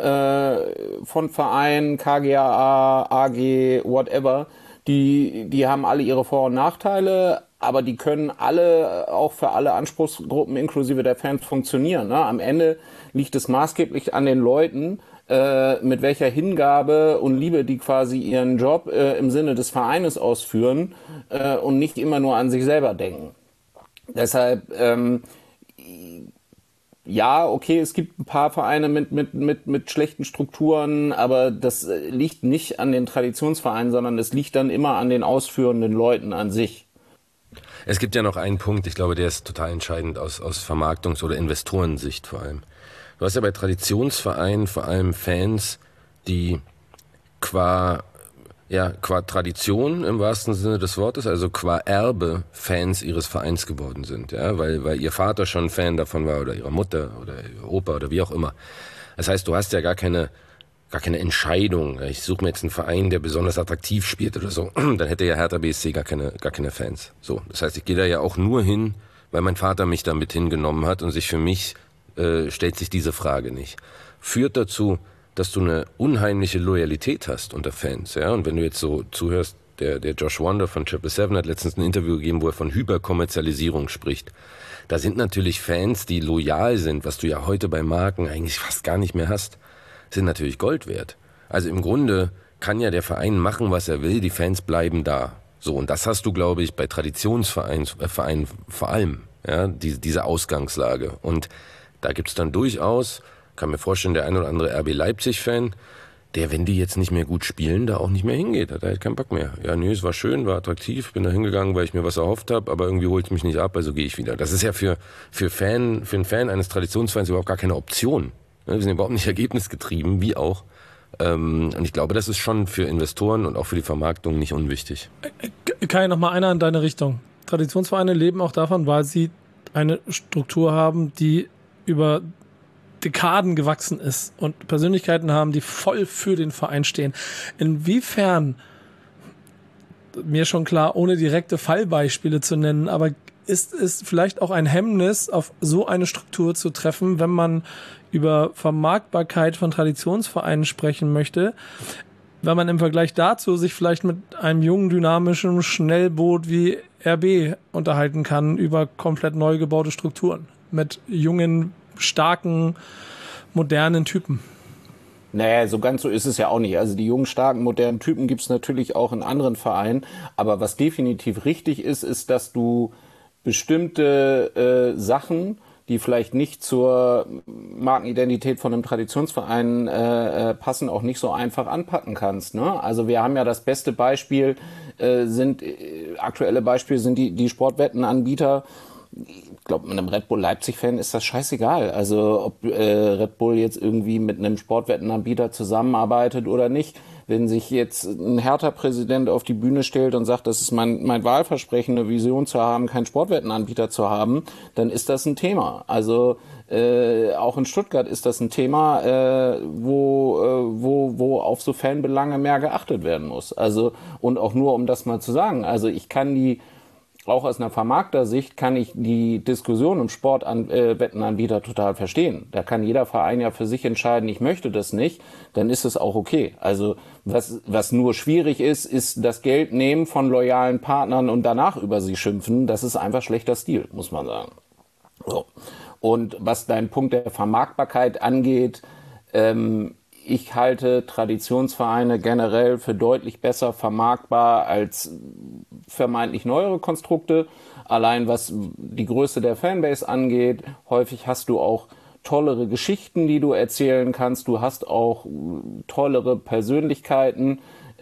von Vereinen, KGaA, AG, whatever, die haben alle ihre Vor- und Nachteile, aber die können alle auch für alle Anspruchsgruppen inklusive der Fans funktionieren. Ne? Am Ende liegt es maßgeblich an den Leuten, mit welcher Hingabe und Liebe die quasi ihren Job im Sinne des Vereines ausführen und nicht immer nur an sich selber denken. Deshalb, ja, okay, es gibt ein paar Vereine mit schlechten Strukturen, aber das liegt nicht an den Traditionsvereinen, sondern es liegt dann immer an den ausführenden Leuten an sich. Es gibt ja noch einen Punkt, ich glaube, der ist total entscheidend aus Vermarktungs- oder Investorensicht vor allem. Du hast ja bei Traditionsvereinen vor allem Fans, die qua Tradition im wahrsten Sinne des Wortes, also qua Erbe Fans ihres Vereins geworden sind, ja, weil ihr Vater schon Fan davon war oder ihre Mutter oder ihr Opa oder wie auch immer. Das heißt, du hast ja gar keine Entscheidung. Ich suche mir jetzt einen Verein, der besonders attraktiv spielt oder so, dann hätte ja Hertha BSC gar keine Fans. So, das heißt, ich gehe da ja auch nur hin, weil mein Vater mich da mit hingenommen hat und sich für mich stellt sich diese Frage nicht. Führt dazu, dass du eine unheimliche Loyalität hast unter Fans, ja. Und wenn du jetzt so zuhörst, der Josh Wonder von 777 hat letztens ein Interview gegeben, wo er von Hyperkommerzialisierung spricht. Da sind natürlich Fans, die loyal sind, was du ja heute bei Marken eigentlich fast gar nicht mehr hast, sind natürlich Gold wert. Also im Grunde kann ja der Verein machen, was er will, die Fans bleiben da. So, und das hast du, glaube ich, bei Traditionsvereinen vor allem, ja, diese Ausgangslage. Und da gibt's dann durchaus, kann mir vorstellen, der ein oder andere RB Leipzig-Fan, der, wenn die jetzt nicht mehr gut spielen, da auch nicht mehr hingeht. Hat halt keinen Bock mehr. Ja, nee, es war schön, war attraktiv, bin da hingegangen, weil ich mir was erhofft habe, aber irgendwie holt es mich nicht ab, also gehe ich wieder. Das ist ja für einen Fan eines Traditionsvereins überhaupt gar keine Option. Wir sind überhaupt nicht ergebnisgetrieben, wie auch. Und ich glaube, das ist schon für Investoren und auch für die Vermarktung nicht unwichtig. Kai, noch mal einer in deine Richtung. Traditionsvereine leben auch davon, weil sie eine Struktur haben, die über Dekaden gewachsen ist und Persönlichkeiten haben, die voll für den Verein stehen. Inwiefern, mir schon klar, ohne direkte Fallbeispiele zu nennen, aber ist es vielleicht auch ein Hemmnis, auf so eine Struktur zu treffen, wenn man über Vermarktbarkeit von Traditionsvereinen sprechen möchte, wenn man im Vergleich dazu sich vielleicht mit einem jungen, dynamischen Schnellboot wie RB unterhalten kann über komplett neu gebaute Strukturen mit jungen, starken, modernen Typen. Naja, so ganz so ist es ja auch nicht. Also die jungen, starken, modernen Typen gibt es natürlich auch in anderen Vereinen. Aber was definitiv richtig ist, ist, dass du bestimmte Sachen, die vielleicht nicht zur Markenidentität von einem Traditionsverein passen, auch nicht so einfach anpacken kannst. Ne? Also wir haben ja das beste Beispiel, aktuelle Beispiele sind die Sportwettenanbieter. Ich glaube, mit einem Red Bull Leipzig-Fan ist das scheißegal. Also ob Red Bull jetzt irgendwie mit einem Sportwettenanbieter zusammenarbeitet oder nicht. Wenn sich jetzt ein Hertha-Präsident auf die Bühne stellt und sagt, das ist mein Wahlversprechen, eine Vision zu haben, keinen Sportwettenanbieter zu haben, dann ist das ein Thema. Also auch in Stuttgart ist das ein Thema, wo auf so Fanbelange mehr geachtet werden muss. Also und auch nur, um das mal zu sagen. Also ich kann auch aus einer Vermarkter-Sicht kann ich die Diskussion um Sportwettenanbieter total verstehen. Da kann jeder Verein ja für sich entscheiden, ich möchte das nicht, dann ist es auch okay. Also was nur schwierig ist das Geld nehmen von loyalen Partnern und danach über sie schimpfen. Das ist einfach schlechter Stil, muss man sagen. So. Und was dein Punkt der Vermarktbarkeit angeht, ich halte Traditionsvereine generell für deutlich besser vermarktbar als vermeintlich neuere Konstrukte. Allein was die Größe der Fanbase angeht, häufig hast du auch tollere Geschichten, die du erzählen kannst. Du hast auch tollere Persönlichkeiten,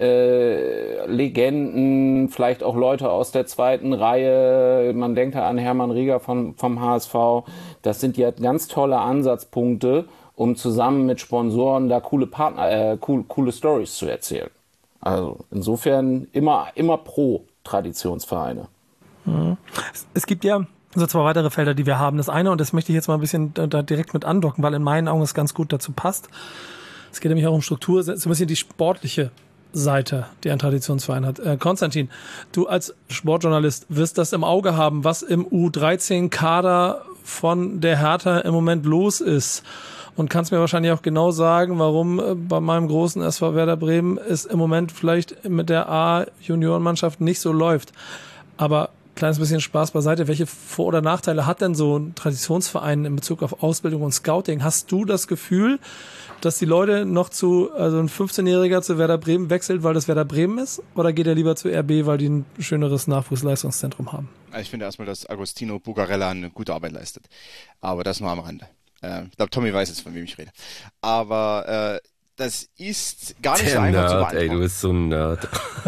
Legenden, vielleicht auch Leute aus der zweiten Reihe. Man denkt ja an Hermann Rieger vom HSV. Das sind ja ganz tolle Ansatzpunkte, um zusammen mit Sponsoren da coole Stories zu erzählen. Also insofern immer pro Traditionsvereine. Es gibt ja so 2 weitere Felder, die wir haben. Das eine, und das möchte ich jetzt mal ein bisschen da direkt mit andocken, weil in meinen Augen es ganz gut dazu passt. Es geht nämlich auch um Struktur, so ein bisschen die sportliche Seite, die ein Traditionsverein hat. Konstantin, du als Sportjournalist wirst das im Auge haben, was im U13-Kader von der Hertha im Moment los ist. Und kannst mir wahrscheinlich auch genau sagen, warum bei meinem großen SV Werder Bremen es im Moment vielleicht mit der A-Juniorenmannschaft nicht so läuft. Aber kleines bisschen Spaß beiseite. Welche Vor- oder Nachteile hat denn so ein Traditionsverein in Bezug auf Ausbildung und Scouting? Hast du das Gefühl, dass die Leute noch also ein 15-Jähriger zu Werder Bremen wechselt, weil das Werder Bremen ist? Oder geht er lieber zu RB, weil die ein schöneres Nachwuchsleistungszentrum haben? Ich finde erstmal, dass Agostino Bugarella eine gute Arbeit leistet. Aber das nur am Rande. Ich glaube, Tommy weiß jetzt, von wem ich rede. Aber das ist gar nicht so einfach zu beantworten. Ey, du bist so ein Nerd.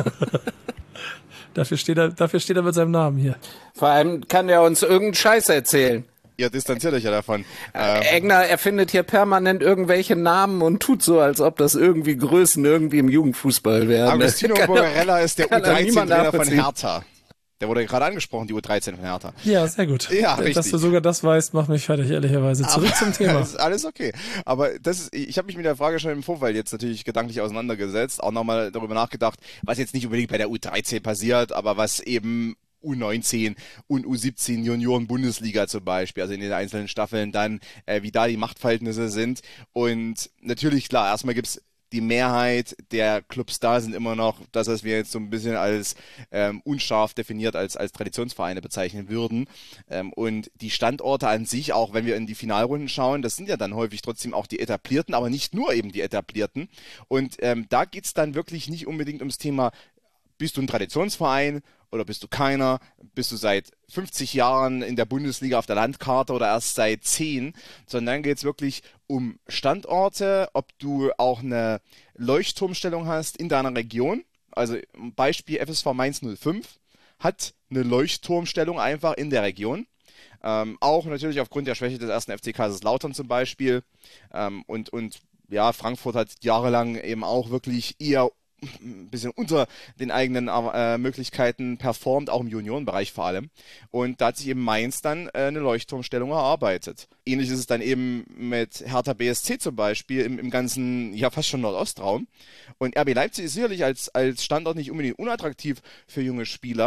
Dafür steht er mit seinem Namen hier. Vor allem kann er uns irgendeinen Scheiß erzählen. Ihr distanziert euch ja davon. Egner erfindet hier permanent irgendwelche Namen und tut so, als ob das irgendwie Größen irgendwie im Jugendfußball wären. Agostino Bugarella ist der U13-Trainer von Hertha. Der wurde gerade angesprochen, die U13 von Hertha. Ja, sehr gut. Ja, richtig. Dass du sogar das weißt, macht mich fertig, ehrlicherweise. Zurück zum Thema. Das ist alles okay. Aber ich habe mich mit der Frage schon im Vorfeld jetzt natürlich gedanklich auseinandergesetzt, auch nochmal darüber nachgedacht, was jetzt nicht unbedingt bei der U13 passiert, aber was eben U19 und U17 Junioren-Bundesliga zum Beispiel, also in den einzelnen Staffeln dann, wie da die Machtverhältnisse sind. Und natürlich, klar, erstmal gibt's die Mehrheit der Clubs da sind immer noch das, was wir jetzt so ein bisschen als unscharf definiert als Traditionsvereine bezeichnen würden. Und die Standorte an sich, auch wenn wir in die Finalrunden schauen, das sind ja dann häufig trotzdem auch die Etablierten, aber nicht nur eben die Etablierten. Und da geht's dann wirklich nicht unbedingt ums Thema, bist du ein Traditionsverein oder bist du keiner? Bist du seit 50 Jahren in der Bundesliga auf der Landkarte oder erst seit 10? Sondern dann geht es wirklich um Standorte, ob du auch eine Leuchtturmstellung hast in deiner Region. Also Beispiel FSV Mainz 05 hat eine Leuchtturmstellung einfach in der Region. Auch natürlich aufgrund der Schwäche des ersten FC Kaiserslautern zum Beispiel. Und ja, Frankfurt hat jahrelang eben auch wirklich eher ein bisschen unter den eigenen Möglichkeiten performt, auch im Juniorenbereich vor allem. Und da hat sich eben Mainz dann eine Leuchtturmstellung erarbeitet. Ähnlich ist es dann eben mit Hertha BSC zum Beispiel im ganzen, ja fast schon Nordostraum. Und RB Leipzig ist sicherlich als Standort nicht unbedingt unattraktiv für junge Spieler,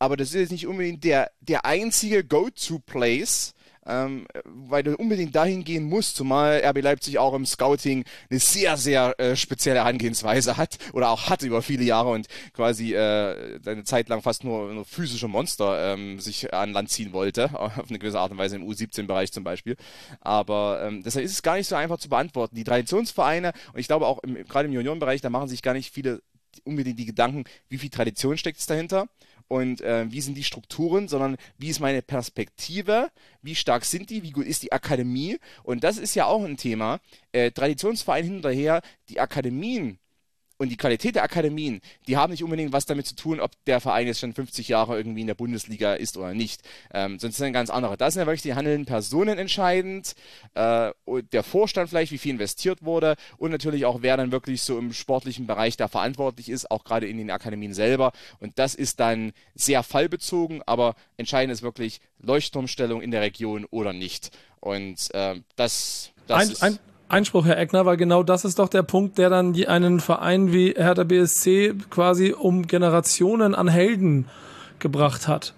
aber das ist jetzt nicht unbedingt der einzige Go-To-Place, weil du unbedingt dahin gehen musst, zumal RB Leipzig auch im Scouting eine sehr, sehr spezielle Herangehensweise hat oder auch hatte über viele Jahre und quasi eine Zeit lang fast nur physische Monster sich an Land ziehen wollte, auf eine gewisse Art und Weise im U17-Bereich zum Beispiel. Aber deshalb ist es gar nicht so einfach zu beantworten. Die Traditionsvereine, und ich glaube auch gerade im Juniorenbereich, da machen sich gar nicht viele unbedingt die Gedanken, wie viel Tradition steckt es dahinter und wie sind die Strukturen, sondern wie ist meine Perspektive, wie stark sind die, wie gut ist die Akademie, und das ist ja auch ein Thema, Traditionsverein hinterher, die Akademien und die Qualität der Akademien, die haben nicht unbedingt was damit zu tun, ob der Verein jetzt schon 50 Jahre irgendwie in der Bundesliga ist oder nicht. Sonst ist es ein ganz anderer. Da sind ja wirklich die handelnden Personen entscheidend, und der Vorstand vielleicht, wie viel investiert wurde und natürlich auch, wer dann wirklich so im sportlichen Bereich da verantwortlich ist, auch gerade in den Akademien selber. Und das ist dann sehr fallbezogen, aber entscheidend ist wirklich Leuchtturmstellung in der Region oder nicht. Und das ist... Einspruch, Herr Eckner, weil genau das ist doch der Punkt, der dann einen Verein wie Hertha BSC quasi um Generationen an Helden gebracht hat.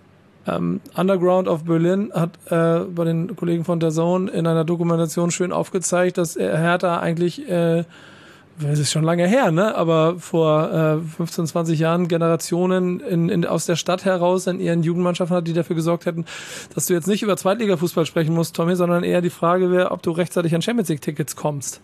Underground of Berlin hat bei den Kollegen von DAZN in einer Dokumentation schön aufgezeigt, dass Hertha eigentlich, das ist schon lange her, ne? Aber vor 15, 20 Jahren Generationen aus der Stadt heraus in ihren Jugendmannschaften hat, die dafür gesorgt hätten, dass du jetzt nicht über Zweitliga-Fußball sprechen musst, Tommy, sondern eher die Frage wäre, ob du rechtzeitig an Champions-League-Tickets kommst.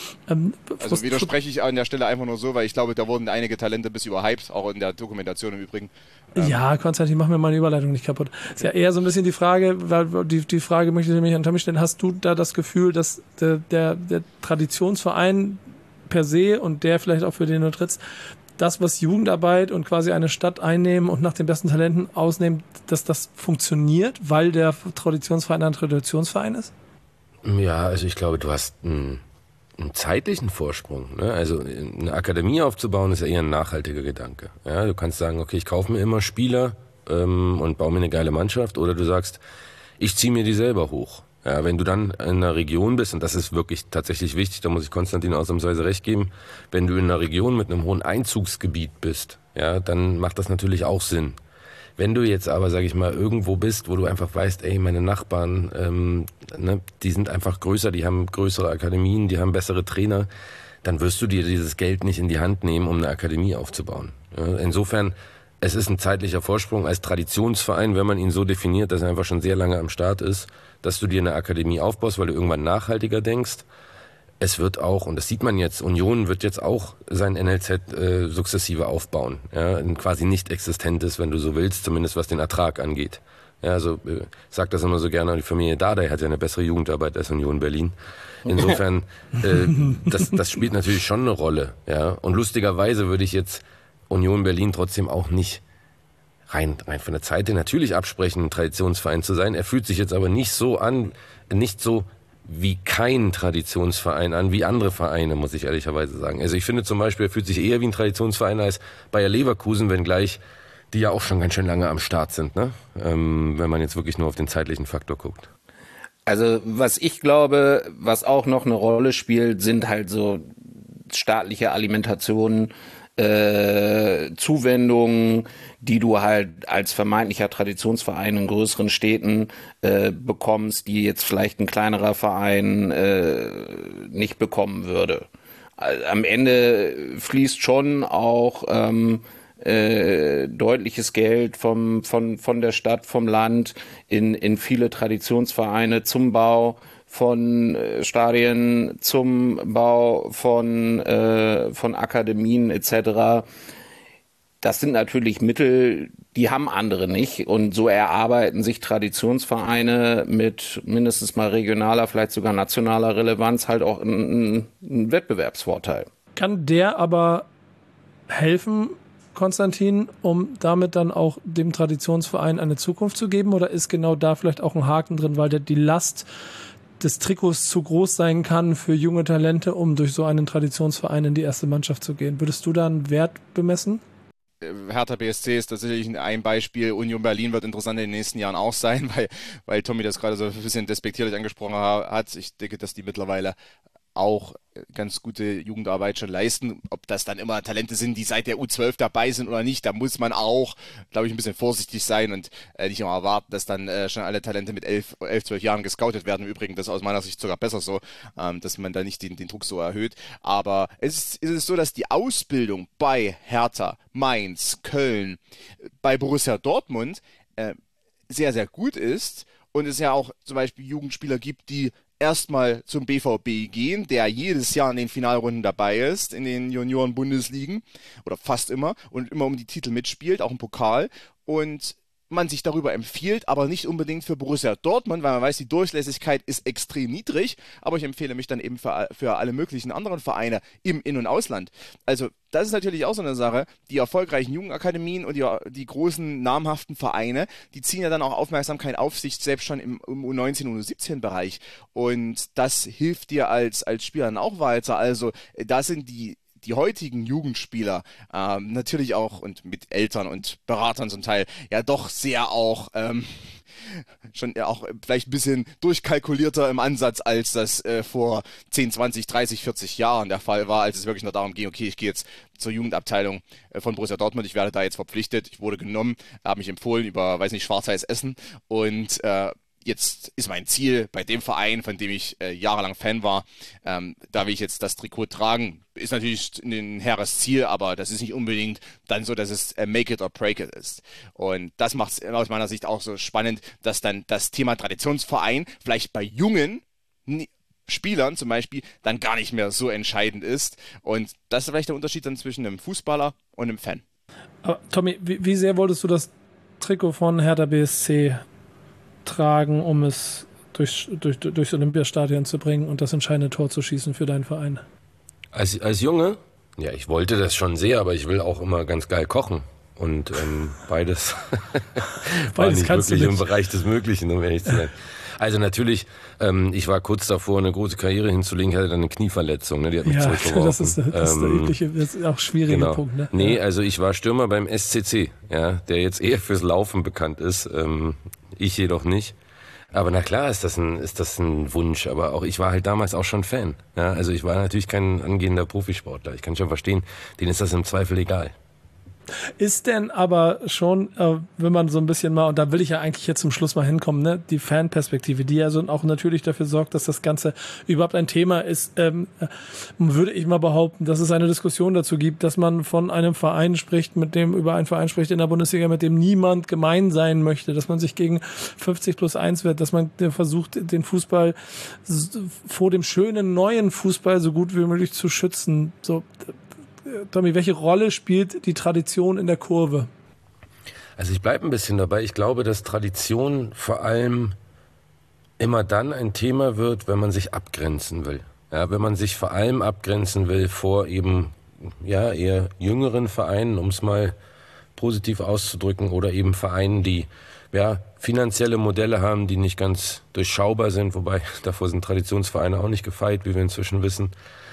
Also widerspreche ich an der Stelle einfach nur so, weil ich glaube, da wurden einige Talente bis überhyped, auch in der Dokumentation im Übrigen. Ja, Konstantin, mach mir meine Überleitung nicht kaputt. Ist ja eher so ein bisschen die Frage, weil die Frage möchte ich nämlich an Tommy stellen, hast du da das Gefühl, dass der Traditionsverein per se und der vielleicht auch für den du trittst, das, was Jugendarbeit und quasi eine Stadt einnehmen und nach den besten Talenten ausnehmen, dass das funktioniert, weil der Traditionsverein ein Traditionsverein ist? Ja, also ich glaube, du hast einen zeitlichen Vorsprung. Ne? Also eine Akademie aufzubauen, ist ja eher ein nachhaltiger Gedanke. Ja, du kannst sagen, okay, ich kaufe mir immer Spieler und baue mir eine geile Mannschaft, oder du sagst, ich ziehe mir die selber hoch. Ja, wenn du dann in einer Region bist, und das ist wirklich tatsächlich wichtig, da muss ich Konstantin ausnahmsweise recht geben, wenn du in einer Region mit einem hohen Einzugsgebiet bist, ja, dann macht das natürlich auch Sinn. Wenn du jetzt aber, sag ich mal, irgendwo bist, wo du einfach weißt, ey, meine Nachbarn, die sind einfach größer, die haben größere Akademien, die haben bessere Trainer, dann wirst du dir dieses Geld nicht in die Hand nehmen, um eine Akademie aufzubauen. Ja, insofern, es ist ein zeitlicher Vorsprung als Traditionsverein, wenn man ihn so definiert, dass er einfach schon sehr lange am Start ist, dass du dir eine Akademie aufbaust, weil du irgendwann nachhaltiger denkst. Es wird auch, und das sieht man jetzt, Union wird jetzt auch sein NLZ sukzessive aufbauen. Ja, quasi nicht existentes, wenn du so willst, zumindest was den Ertrag angeht. Ja, also sagt das immer so gerne, die Familie Dardai hat ja eine bessere Jugendarbeit als Union Berlin. Insofern, das spielt natürlich schon eine Rolle. Ja, und lustigerweise würde ich jetzt Union Berlin trotzdem auch nicht rein von der Zeit her natürlich absprechen, ein Traditionsverein zu sein. Er fühlt sich jetzt aber nicht so an, nicht so wie kein Traditionsverein an, wie andere Vereine, muss ich ehrlicherweise sagen. Also ich finde zum Beispiel, er fühlt sich eher wie ein Traditionsverein als Bayer Leverkusen, wenngleich die ja auch schon ganz schön lange am Start sind, ne? Wenn man jetzt wirklich nur auf den zeitlichen Faktor guckt. Also was ich glaube, was auch noch eine Rolle spielt, sind halt so staatliche Alimentationen, Zuwendungen, die du halt als vermeintlicher Traditionsverein in größeren Städten bekommst, die jetzt vielleicht ein kleinerer Verein nicht bekommen würde. Am Ende fließt schon auch deutliches Geld von der Stadt, vom Land in viele Traditionsvereine zum Bau von Stadien, zum Bau von Akademien etc. Das sind natürlich Mittel, die haben andere nicht, und so erarbeiten sich Traditionsvereine mit mindestens mal regionaler, vielleicht sogar nationaler Relevanz halt auch einen Wettbewerbsvorteil. Kann der aber helfen, Konstantin, um damit dann auch dem Traditionsverein eine Zukunft zu geben, oder ist genau da vielleicht auch ein Haken drin, weil die Last des Trikots zu groß sein kann für junge Talente, um durch so einen Traditionsverein in die erste Mannschaft zu gehen? Würdest du da einen Wert bemessen? Hertha BSC ist tatsächlich ein Beispiel. Union Berlin wird interessant in den nächsten Jahren auch sein, weil Tommy das gerade so ein bisschen despektierlich angesprochen hat. Ich denke, dass die mittlerweile auch ganz gute Jugendarbeit schon leisten. Ob das dann immer Talente sind, die seit der U12 dabei sind oder nicht, da muss man auch, glaube ich, ein bisschen vorsichtig sein und nicht immer erwarten, dass dann schon alle Talente mit 11, 12 Jahren gescoutet werden. Im Übrigen, das ist aus meiner Sicht sogar besser so, dass man da nicht den Druck so erhöht. Aber es ist so, dass die Ausbildung bei Hertha, Mainz, Köln, bei Borussia Dortmund sehr, sehr gut ist und es ja auch zum Beispiel Jugendspieler gibt, die erstmal zum BVB gehen, der jedes Jahr in den Finalrunden dabei ist, in den Junioren-Bundesligen oder fast immer und immer um die Titel mitspielt, auch im Pokal und man sich darüber empfiehlt, aber nicht unbedingt für Borussia Dortmund, weil man weiß, die Durchlässigkeit ist extrem niedrig, aber ich empfehle mich dann eben für alle möglichen anderen Vereine im In- und Ausland. Also das ist natürlich auch so eine Sache, die erfolgreichen Jugendakademien und die großen namhaften Vereine, die ziehen ja dann auch Aufmerksamkeit auf sich, selbst schon im U19 und U17-Bereich und das hilft dir als Spieler dann auch weiter, also da sind die heutigen Jugendspieler natürlich auch und mit Eltern und Beratern zum Teil ja doch sehr auch schon auch vielleicht ein bisschen durchkalkulierter im Ansatz, als das vor 10, 20, 30, 40 Jahren der Fall war, als es wirklich nur darum ging, okay, ich gehe jetzt zur Jugendabteilung von Borussia Dortmund, ich werde da jetzt verpflichtet, ich wurde genommen, habe mich empfohlen über, weiß nicht, Schwarz-Weiß Essen und jetzt ist mein Ziel bei dem Verein, von dem ich jahrelang Fan war, da will ich jetzt das Trikot tragen. Ist natürlich ein hehres Ziel, aber das ist nicht unbedingt dann so, dass es make it or break it ist. Und das macht es aus meiner Sicht auch so spannend, dass dann das Thema Traditionsverein vielleicht bei jungen Spielern zum Beispiel dann gar nicht mehr so entscheidend ist. Und das ist vielleicht der Unterschied dann zwischen einem Fußballer und einem Fan. Aber Tommy, wie sehr wolltest du das Trikot von Hertha BSC tragen, um es durchs Olympiastadion zu bringen und das entscheidende Tor zu schießen für deinen Verein? Als Junge? Ja, ich wollte das schon sehr, aber ich will auch immer ganz geil kochen. Und beides war nicht wirklich im Bereich des Möglichen, um ehrlich zu sein. Also natürlich, ich war kurz davor, eine große Karriere hinzulegen, ich hatte dann eine Knieverletzung, ne? Die hat mich zurückgeworfen. Das ist der übliche, das ist auch schwierige Punkt. Ne? Nee, also ich war Stürmer beim SCC, ja, der jetzt eher fürs Laufen bekannt ist, ich jedoch nicht. Aber na klar ist das ein Wunsch, aber auch ich war halt damals auch schon Fan. Ja? Also ich war natürlich kein angehender Profisportler, ich kann schon verstehen, denen ist das im Zweifel egal. Ist denn aber schon, wenn man so ein bisschen mal, und da will ich ja eigentlich jetzt zum Schluss mal hinkommen, ne, die Fanperspektive, die ja so auch natürlich dafür sorgt, dass das Ganze überhaupt ein Thema ist, würde ich mal behaupten, dass es eine Diskussion dazu gibt, dass man von einem Verein spricht, über einen Verein spricht in der Bundesliga, mit dem niemand gemein sein möchte, dass man sich gegen 50+1 wird, dass man versucht, den Fußball vor dem schönen neuen Fußball so gut wie möglich zu schützen. So, Tommy, welche Rolle spielt die Tradition in der Kurve? Also ich bleibe ein bisschen dabei. Ich glaube, dass Tradition vor allem immer dann ein Thema wird, wenn man sich abgrenzen will. Ja, wenn man sich vor allem abgrenzen will vor eben ja eher jüngeren Vereinen, um es mal positiv auszudrücken, oder eben Vereinen, die ja finanzielle Modelle haben, die nicht ganz durchschaubar sind, wobei davor sind Traditionsvereine auch nicht gefeit, wie wir inzwischen wissen.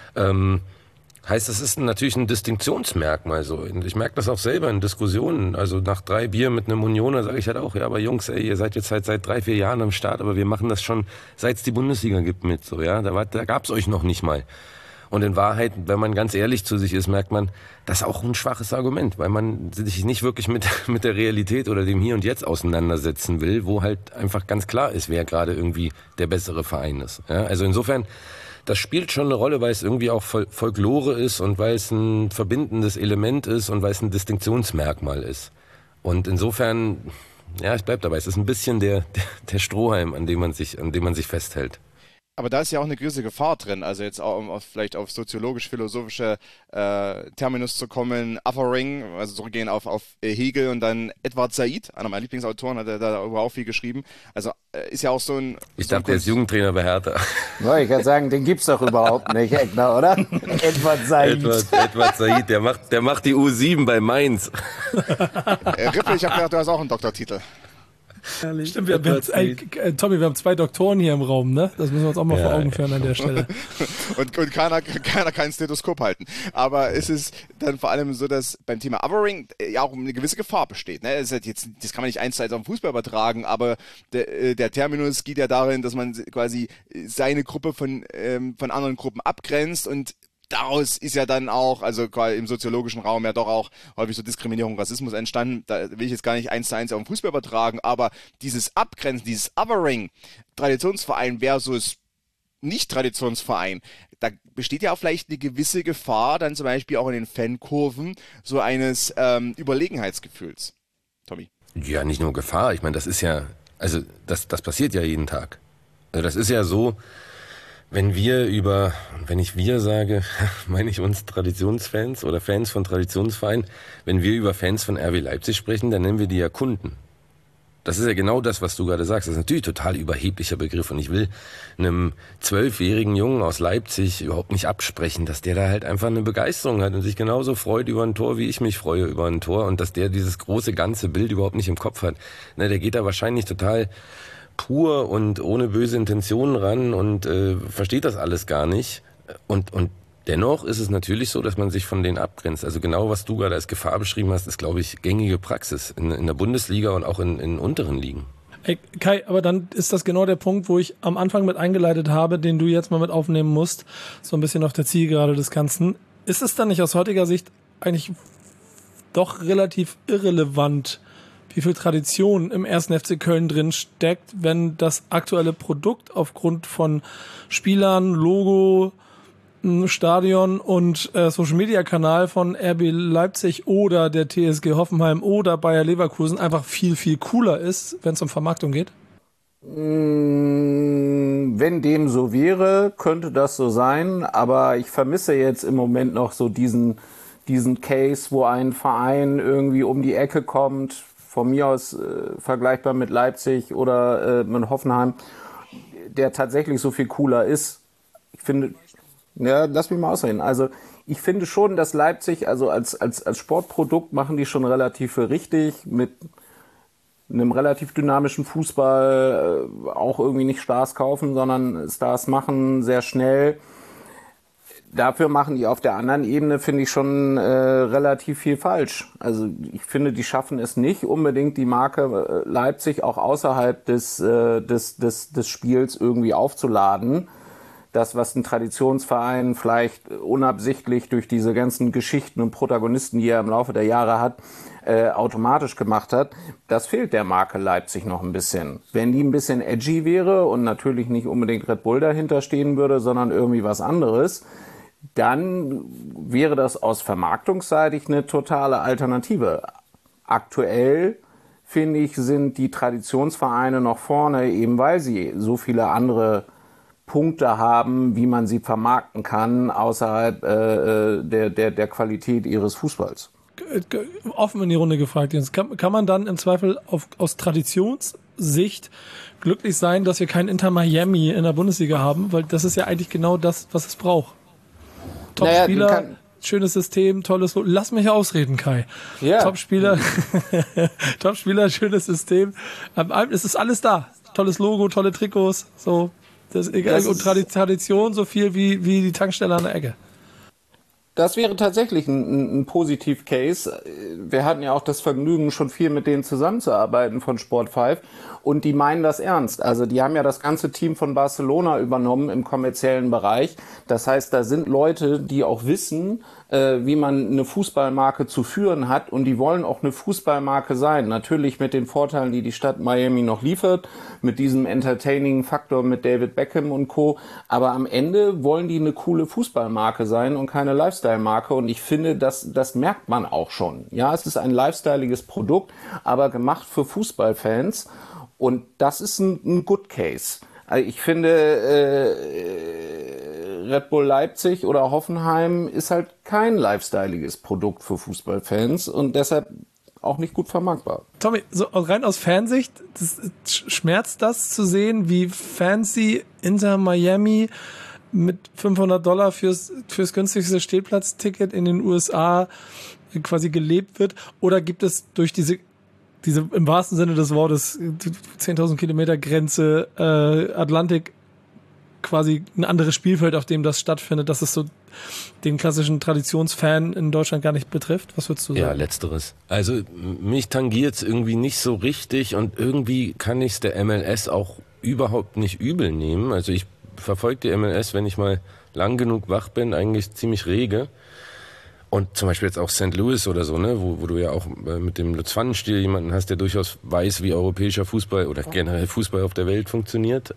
Heißt, das ist natürlich ein Distinktionsmerkmal so. Ich merke das auch selber in Diskussionen. Also nach 3 Bier mit einem Unioner sage ich halt auch, ja, aber Jungs, ey, ihr seid jetzt halt seit 3, 4 Jahren am Start, aber wir machen das schon, seit es die Bundesliga gibt mit, so, ja. Da gab's euch noch nicht mal. Und in Wahrheit, wenn man ganz ehrlich zu sich ist, merkt man, das ist auch ein schwaches Argument, weil man sich nicht wirklich mit der Realität oder dem Hier und Jetzt auseinandersetzen will, wo halt einfach ganz klar ist, wer gerade irgendwie der bessere Verein ist. Ja, also insofern, das spielt schon eine Rolle, weil es irgendwie auch Folklore ist und weil es ein verbindendes Element ist und weil es ein Distinktionsmerkmal ist. Und insofern, ja, ich bleib dabei, es ist ein bisschen der Strohhalm, an dem man sich festhält. Aber da ist ja auch eine gewisse Gefahr drin, also jetzt auch, um vielleicht auf soziologisch-philosophische Terminus zu kommen, Othering, also zurückgehen auf Hegel und dann Edward Said, einer meiner Lieblingsautoren, hat er darüber auch viel geschrieben. Also ist ja auch so ein... Ich dachte, der ist Jugendtrainer bei Hertha. Ja, ich kann sagen, den gibt's doch überhaupt nicht, Eckner, oder? Edward Said. Edward Said, der macht die U7 bei Mainz. Rippe, ich habe gedacht, du hast auch einen Doktortitel. Stimmt, Tommy, wir haben 2 Doktoren hier im Raum, ne? Das müssen wir uns auch mal vor Augen führen an der Stelle. und keiner kann ein Stethoskop halten. Aber es ist dann vor allem so, dass beim Thema Othering ja auch eine gewisse Gefahr besteht. Ne? Das kann man nicht 1:1 auf den Fußball übertragen, aber der Terminus geht ja darin, dass man quasi seine Gruppe von anderen Gruppen abgrenzt und daraus ist ja dann auch, also im soziologischen Raum ja doch auch häufig so Diskriminierung, Rassismus entstanden. Da will ich jetzt gar nicht 1:1 auf den Fußball übertragen, aber dieses Abgrenzen, dieses Othering, Traditionsverein versus Nicht-Traditionsverein, da besteht ja auch vielleicht eine gewisse Gefahr, dann zum Beispiel auch in den Fankurven, so eines Überlegenheitsgefühls. Tommy? Ja, nicht nur Gefahr. Ich meine, das ist ja, also das passiert ja jeden Tag. Also das ist ja so, wenn ich wir sage, meine ich uns Traditionsfans oder Fans von Traditionsvereinen, wenn wir über Fans von RB Leipzig sprechen, dann nennen wir die ja Kunden. Das ist ja genau das, was du gerade sagst. Das ist natürlich ein total überheblicher Begriff und ich will einem 12-jährigen Jungen aus Leipzig überhaupt nicht absprechen, dass der da halt einfach eine Begeisterung hat und sich genauso freut über ein Tor, wie ich mich freue über ein Tor und dass der dieses große ganze Bild überhaupt nicht im Kopf hat. Der geht da wahrscheinlich total pur und ohne böse Intentionen ran und versteht das alles gar nicht. Und dennoch ist es natürlich so, dass man sich von denen abgrenzt. Also genau, was du gerade als Gefahr beschrieben hast, ist, glaube ich, gängige Praxis in der Bundesliga und auch in unteren Ligen. Ey, Kai, aber dann ist das genau der Punkt, wo ich am Anfang mit eingeleitet habe, den du jetzt mal mit aufnehmen musst, so ein bisschen auf der Zielgerade des Ganzen. Ist es dann nicht aus heutiger Sicht eigentlich doch relativ irrelevant, wie viel Tradition im 1. FC Köln drin steckt, wenn das aktuelle Produkt aufgrund von Spielern, Logo, Stadion und Social-Media-Kanal von RB Leipzig oder der TSG Hoffenheim oder Bayer Leverkusen einfach viel, viel cooler ist, wenn es um Vermarktung geht? Wenn dem so wäre, könnte das so sein, aber ich vermisse jetzt im Moment noch so diesen Case, wo ein Verein irgendwie um die Ecke kommt, von mir aus vergleichbar mit Leipzig oder mit Hoffenheim, der tatsächlich so viel cooler ist. Ich finde, ja, lass mich mal ausreden. Also ich finde schon, dass Leipzig, also als Sportprodukt machen die schon relativ viel richtig, mit einem relativ dynamischen Fußball, auch irgendwie nicht Stars kaufen, sondern Stars machen sehr schnell. Dafür machen die auf der anderen Ebene, finde ich, schon relativ viel falsch. Also ich finde, die schaffen es nicht unbedingt, die Marke Leipzig auch außerhalb des Spiels irgendwie aufzuladen. Das, was ein Traditionsverein vielleicht unabsichtlich durch diese ganzen Geschichten und Protagonisten, die er im Laufe der Jahre hat, automatisch gemacht hat, das fehlt der Marke Leipzig noch ein bisschen. Wenn die ein bisschen edgy wäre und natürlich nicht unbedingt Red Bull dahinter stehen würde, sondern irgendwie was anderes, dann wäre das aus vermarktungsseitig eine totale Alternative. Aktuell, finde ich, sind die Traditionsvereine noch vorne, eben weil sie so viele andere Punkte haben, wie man sie vermarkten kann, außerhalb der Qualität ihres Fußballs. Offen in die Runde gefragt, Jens. Kann man dann im Zweifel aus Traditionssicht glücklich sein, dass wir kein Inter Miami in der Bundesliga haben? Weil das ist ja eigentlich genau das, was es braucht. Top-Spieler, schönes System, tolles Logo. Lass mich ausreden, Kai. Yeah. Top-Spieler, schönes System. Es ist alles da. Tolles Logo, tolle Trikots, so. Das ist egal. Und Tradition so viel wie die Tankstelle an der Ecke. Das wäre tatsächlich ein Positiv-Case. Wir hatten ja auch das Vergnügen, schon viel mit denen zusammenzuarbeiten von Sport 5. Und die meinen das ernst. Also die haben ja das ganze Team von Barcelona übernommen im kommerziellen Bereich. Das heißt, da sind Leute, die auch wissen, wie man eine Fußballmarke zu führen hat. Und die wollen auch eine Fußballmarke sein. Natürlich mit den Vorteilen, die die Stadt Miami noch liefert. Mit diesem Entertaining-Faktor mit David Beckham und Co. Aber am Ende wollen die eine coole Fußballmarke sein und keine Lifestyle-Marke. Und ich finde, das merkt man auch schon. Ja, es ist ein lifestyleiges Produkt, aber gemacht für Fußballfans. Und das ist ein Good Case. Also ich finde, Red Bull Leipzig oder Hoffenheim ist halt kein lifestyleiges Produkt für Fußballfans und deshalb auch nicht gut vermarktbar. Tommy, so rein aus Fansicht, schmerzt das zu sehen, wie fancy Inter Miami mit $500 fürs günstigste Stehplatzticket in den USA quasi gelebt wird? Oder gibt es durch diese diese im wahrsten Sinne des Wortes 10.000 Kilometer Grenze, Atlantik, quasi ein anderes Spielfeld, auf dem das stattfindet, dass es so den klassischen Traditionsfan in Deutschland gar nicht betrifft? Was würdest du sagen? Ja, letzteres. Also mich tangiert es irgendwie nicht so richtig und irgendwie kann ich es der MLS auch überhaupt nicht übel nehmen. Also ich verfolge die MLS, wenn ich mal lang genug wach bin, eigentlich ziemlich rege. Und zum Beispiel jetzt auch St. Louis oder so, ne, wo du ja auch mit dem Lutz Pfannenstiel jemanden hast, der durchaus weiß, wie europäischer Fußball oder generell Fußball auf der Welt funktioniert.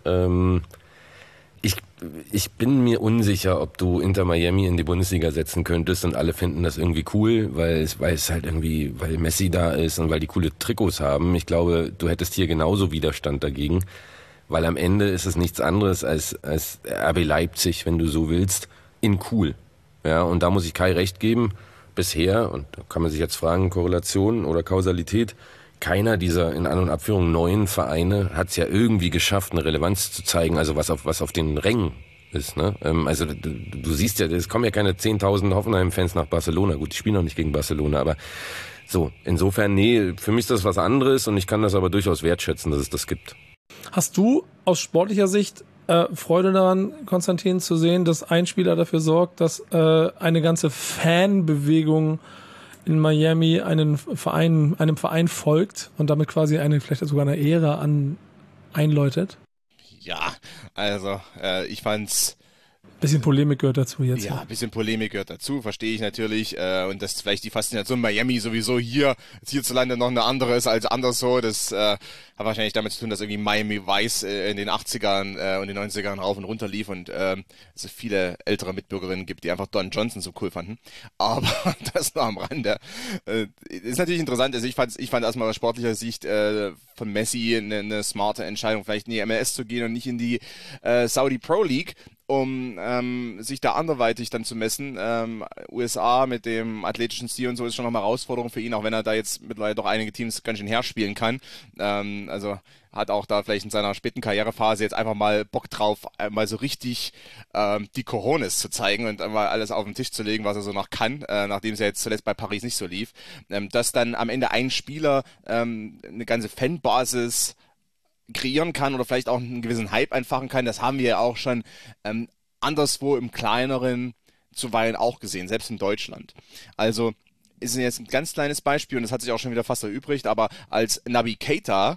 Ich bin mir unsicher, ob du Inter Miami in die Bundesliga setzen könntest und alle finden das irgendwie cool, weil es halt irgendwie, weil Messi da ist und weil die coole Trikots haben. Ich glaube, du hättest hier genauso Widerstand dagegen, weil am Ende ist es nichts anderes als RB Leipzig, wenn du so willst, in cool. Ja, und da muss ich Kai recht geben. Bisher, und da kann man sich jetzt fragen, Korrelation oder Kausalität, keiner dieser in An- und Abführung neuen Vereine hat es ja irgendwie geschafft, eine Relevanz zu zeigen, also was auf den Rängen ist. Ne? Also du siehst ja, es kommen ja keine 10.000 Hoffenheim-Fans nach Barcelona. Gut, die spielen noch nicht gegen Barcelona, aber so, insofern, nee, für mich ist das was anderes und ich kann das aber durchaus wertschätzen, dass es das gibt. Hast du aus sportlicher Sicht Freude daran, Konstantin, zu sehen, dass ein Spieler dafür sorgt, dass eine ganze Fanbewegung in Miami einem Verein folgt und damit quasi vielleicht sogar eine Ära einläutet? Ja, also ich fand's... Bisschen Polemik gehört dazu jetzt. Ja, ein bisschen Polemik gehört dazu, verstehe ich natürlich. Und dass vielleicht die Faszination Miami sowieso hierzulande noch eine andere ist als anderswo. Das hat wahrscheinlich damit zu tun, dass irgendwie Miami Vice in den 80ern und den 90ern rauf und runter lief und es viele ältere Mitbürgerinnen gibt, die einfach Don Johnson so cool fanden. Aber das nur am Rande. Ist natürlich interessant. Also ich fand erstmal aus sportlicher Sicht von Messi eine smarte Entscheidung, vielleicht in die MLS zu gehen und nicht in die Saudi Pro League, um sich da anderweitig dann zu messen. USA mit dem athletischen Stil und so ist schon noch eine Herausforderung für ihn, auch wenn er da jetzt mittlerweile doch einige Teams ganz schön herspielen kann. Also hat auch da vielleicht in seiner späten Karrierephase jetzt einfach mal Bock drauf, mal so richtig die Cojones zu zeigen und einmal alles auf den Tisch zu legen, was er so noch kann, nachdem es ja jetzt zuletzt bei Paris nicht so lief. Dass dann am Ende ein Spieler eine ganze Fanbasis kreieren kann oder vielleicht auch einen gewissen Hype entfachen kann, das haben wir ja auch schon anderswo im Kleineren zuweilen auch gesehen, selbst in Deutschland. Also ist jetzt ein ganz kleines Beispiel und das hat sich auch schon wieder fast erübrigt, aber als Naby Keita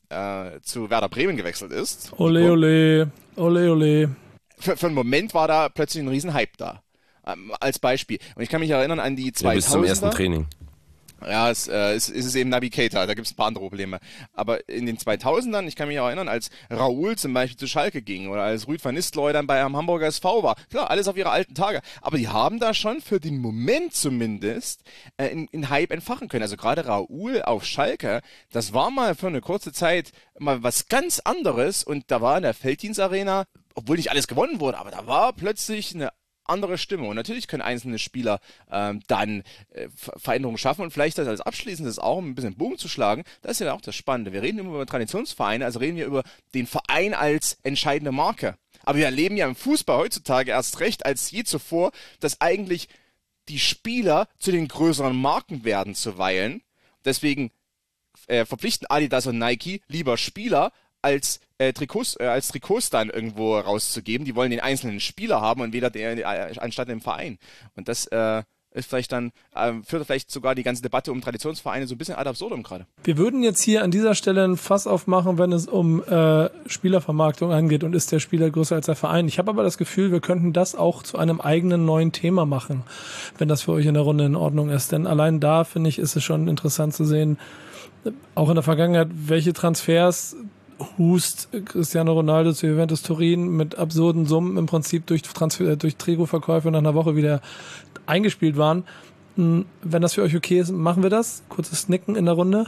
zu Werder Bremen gewechselt ist. Ole, ole, ole, ole. Für einen Moment war da plötzlich ein riesen Hype da. Als Beispiel. Und ich kann mich erinnern an die 2000er. Bis zum ersten Training. Ja, es ist eben Naby Keita, da gibt es ein paar andere Probleme. Aber in den 2000ern, ich kann mich auch erinnern, als Raoul zum Beispiel zu Schalke ging oder als Rüd van Nistelrooy dann bei einem Hamburger SV war. Klar, alles auf ihre alten Tage. Aber die haben da schon für den Moment zumindest in Hype entfachen können. Also gerade Raoul auf Schalke, das war mal für eine kurze Zeit mal was ganz anderes und da war in der Felddienstarena, obwohl nicht alles gewonnen wurde, aber da war plötzlich eine andere Stimme. Und natürlich können einzelne Spieler dann Veränderungen schaffen und vielleicht das als abschließendes auch, um ein bisschen Bogen zu schlagen, das ist ja auch das Spannende. Wir reden immer über Traditionsvereine, also reden wir über den Verein als entscheidende Marke. Aber wir erleben ja im Fußball heutzutage erst recht als je zuvor, dass eigentlich die Spieler zu den größeren Marken werden zuweilen. Deswegen verpflichten Adidas und Nike lieber Spieler als Trikots dann irgendwo rauszugeben. Die wollen den einzelnen Spieler haben und anstatt den Verein. Und das ist vielleicht dann, führt vielleicht sogar die ganze Debatte um Traditionsvereine so ein bisschen ad absurdum gerade. Wir würden jetzt hier an dieser Stelle ein Fass aufmachen, wenn es um Spielervermarktung angeht und ist der Spieler größer als der Verein. Ich habe aber das Gefühl, wir könnten das auch zu einem eigenen neuen Thema machen, wenn das für euch in der Runde in Ordnung ist. Denn allein da, finde ich, ist es schon interessant zu sehen, auch in der Vergangenheit, welche Transfers hust Cristiano Ronaldo zu Juventus Turin mit absurden Summen im Prinzip durch Trikotverkäufe nach einer Woche wieder eingespielt waren. Wenn das für euch okay ist, machen wir das. Kurzes Nicken in der Runde.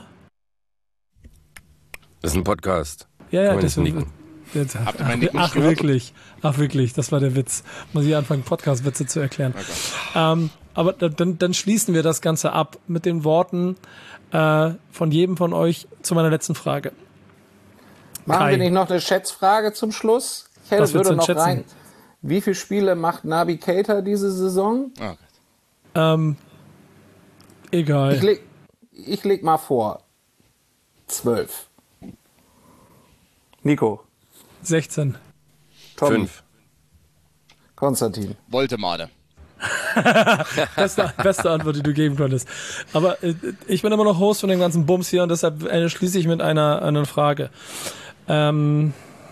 Das ist ein Podcast. Ja, das nicken. Ach wirklich, das war der Witz. Muss ich anfangen, Podcast-Witze zu erklären. Okay. Aber dann schließen wir das Ganze ab mit den Worten von jedem von euch zu meiner letzten Frage. Machen wir nicht noch eine Schätzfrage zum Schluss? Ich würde noch rein. Wie viele Spiele macht Naby Keita diese Saison? Egal. Ich leg mal vor. 12. Nico. 16. Tom. 5. Konstantin. Voltemade. Beste Antwort, die du geben konntest. Aber ich bin immer noch Host von dem ganzen Bums hier und deshalb schließe ich mit einer Frage. Wir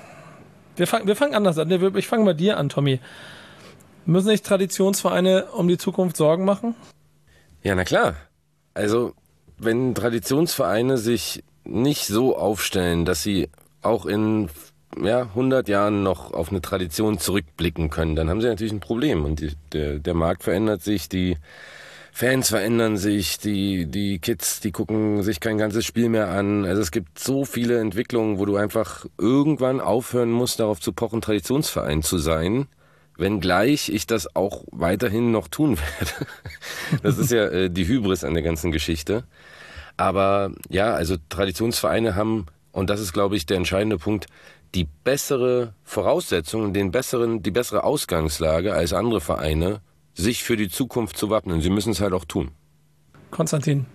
fangen anders an. Ich fange bei dir an, Tommy. Müssen sich Traditionsvereine um die Zukunft Sorgen machen? Ja, na klar. Also, wenn Traditionsvereine sich nicht so aufstellen, dass sie auch in 100 Jahren noch auf eine Tradition zurückblicken können, dann haben sie natürlich ein Problem. Und der Markt verändert sich, die Fans verändern sich, die Kids, die gucken sich kein ganzes Spiel mehr an. Also es gibt so viele Entwicklungen, wo du einfach irgendwann aufhören musst, darauf zu pochen, Traditionsverein zu sein, wenngleich ich das auch weiterhin noch tun werde. Das ist ja die Hybris an der ganzen Geschichte. Aber ja, also Traditionsvereine haben, und das ist, glaube ich, der entscheidende Punkt, die bessere Voraussetzung, die bessere Ausgangslage als andere Vereine, sich für die Zukunft zu wappnen. Sie müssen es halt auch tun. Konstantin,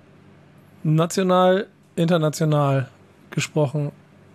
national, international gesprochen,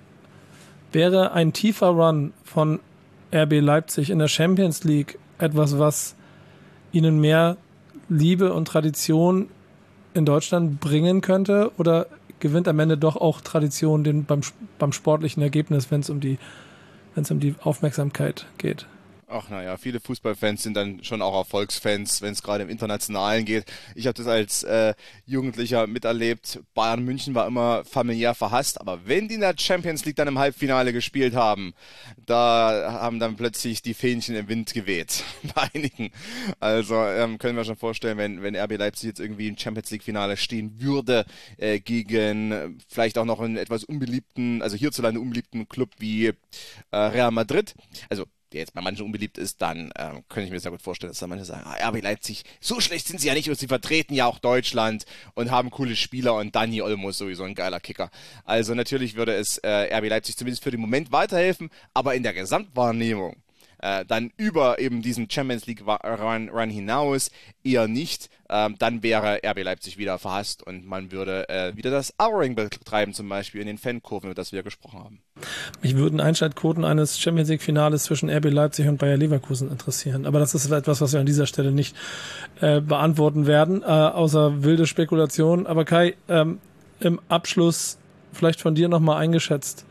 wäre ein tiefer Run von RB Leipzig in der Champions League etwas, was ihnen mehr Liebe und Tradition in Deutschland bringen könnte, oder gewinnt am Ende doch auch Tradition beim sportlichen Ergebnis, wenn es um die Aufmerksamkeit geht? Ach naja, viele Fußballfans sind dann schon auch Erfolgsfans, wenn es gerade im Internationalen geht. Ich habe das als Jugendlicher miterlebt. Bayern München war immer familiär verhasst, aber wenn die in der Champions League dann im Halbfinale gespielt haben, da haben dann plötzlich die Fähnchen im Wind geweht bei einigen. Also können wir schon vorstellen, wenn RB Leipzig jetzt irgendwie im Champions League Finale stehen würde, gegen vielleicht auch noch einen etwas unbeliebten, also hierzulande unbeliebten Club wie Real Madrid, also der jetzt bei manchen unbeliebt ist, dann könnte ich mir sehr gut vorstellen, dass da manche sagen, RB Leipzig, so schlecht sind sie ja nicht, und sie vertreten ja auch Deutschland und haben coole Spieler, und Dani Olmo ist sowieso ein geiler Kicker. Also natürlich würde es RB Leipzig zumindest für den Moment weiterhelfen, aber in der Gesamtwahrnehmung dann über eben diesen Champions League Run hinaus eher nicht, dann wäre RB Leipzig wieder verhasst und man würde wieder das Ouring betreiben, zum Beispiel in den Fankurven, über das wir gesprochen haben. Mich würden Einschaltquoten eines Champions League Finales zwischen RB Leipzig und Bayer Leverkusen interessieren, aber das ist etwas, was wir an dieser Stelle nicht beantworten werden, außer wilde Spekulation. Aber Kai, im Abschluss vielleicht von dir nochmal eingeschätzt,